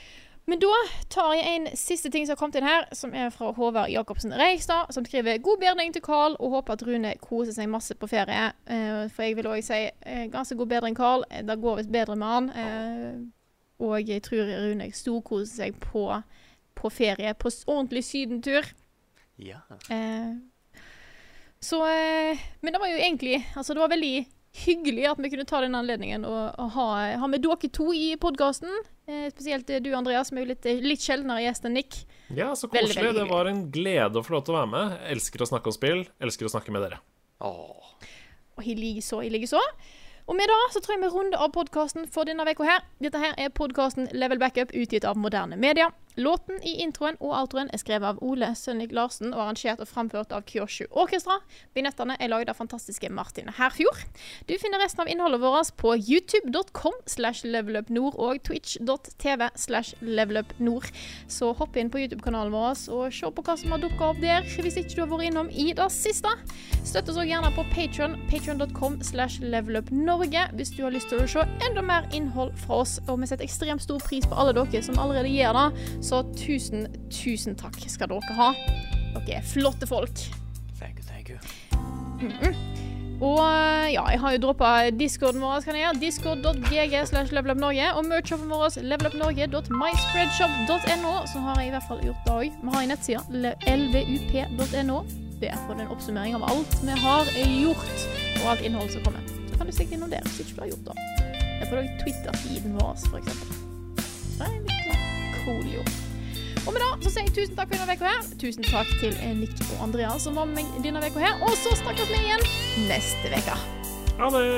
Men da tar jeg en siste ting som har kommet inn her, som er fra Håvard Jakobsen Reistad, som skriver god bedring til Karl, og håper at Rune koser seg masse på ferie. Eh, for jeg vil også si eh, ganske god bedring, Karl. Det går visst bedre med han. Eh, og jeg tror Rune storkoser seg på, på ferie, på ordentlig sydentur. Ja. Eh, så, eh, men det var jo egentlig, altså det var veldig hyggelig at vi kunne ta den anledningen og, og ha, ha med dere to i podcasten. Eh, spesielt du, Andreas, som er jo litt, litt sjeldnere gjest enn Nick. Ja, så Veldig, koselig. veldig Det var en glede å få lov til å være med. Jeg elsker å snakke om spill, elsker å snakke med dere. Åh. Og jeg liker så, jeg liker så. Og med da så tror jeg vi runder av podcasten for denne veka her. Dette her er podcasten Level Backup, utgitt av Moderne Media. Låten i introen og outroen er skrevet av Ole Sønnik Larsen og arrangert og framført av Kyoshu Orkestra. Vignettene er laget av fantastiske Martin Herfjord. Du finner resten av innholdet vårt på youtube dot com slash levelupnord og twitch dot tv slash levelupnord. Så hopp inn på YouTube-kanalen vår og se på hva som har dukket opp der, hvis ikke du har vært innom i det siste. Støtt oss også gjerne på Patreon, patreon dot com slash levelupnorge, hvis du har lyst til å se enda mer innhold fra oss. Og vi setter ekstremt stor pris på alle dere som allerede gjør det. Så tusen, tusen takk skal dere ha. Dere er flotte folk. Thank you, thank you. Mm-mm. Og ja, jeg har jo droppet Discorden vår, kan jeg gjøre. discord dot g g slash levelupnorge og merch-shoppen vår levelupnorge dot my spreadshop dot no. Så har jeg i hvert fall gjort det også. Vi har en nettside l v u p dot no. Det er for en oppsummering av alt vi har gjort og alt innhold som kommer. Så kan du stikke innom der hvis ikke du har gjort det. Det er på Twitter-feeden vår, for eksempel. Så er det litt cool gjort. Og med da så sier jeg tusen takk for denne veka her. Tusen takk til Nick og Andreas som var med meg denne veka her. Og så snakkes vi igjen neste veka. Ha det!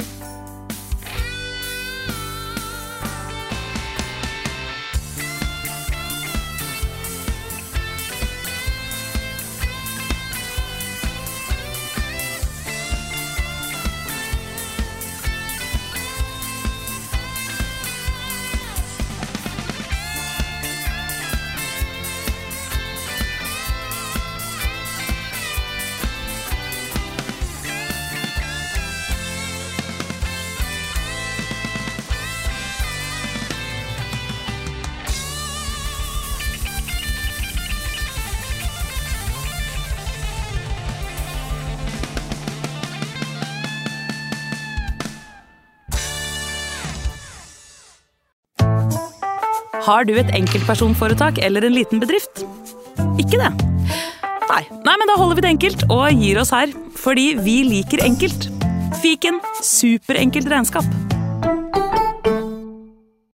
Har du et enkeltpersonforetak eller en liten bedrift? Ikke det? Nei. Nei, men da holder vi det enkelt og gir oss her. Fordi vi liker enkelt. Fiken superenkelt regnskap.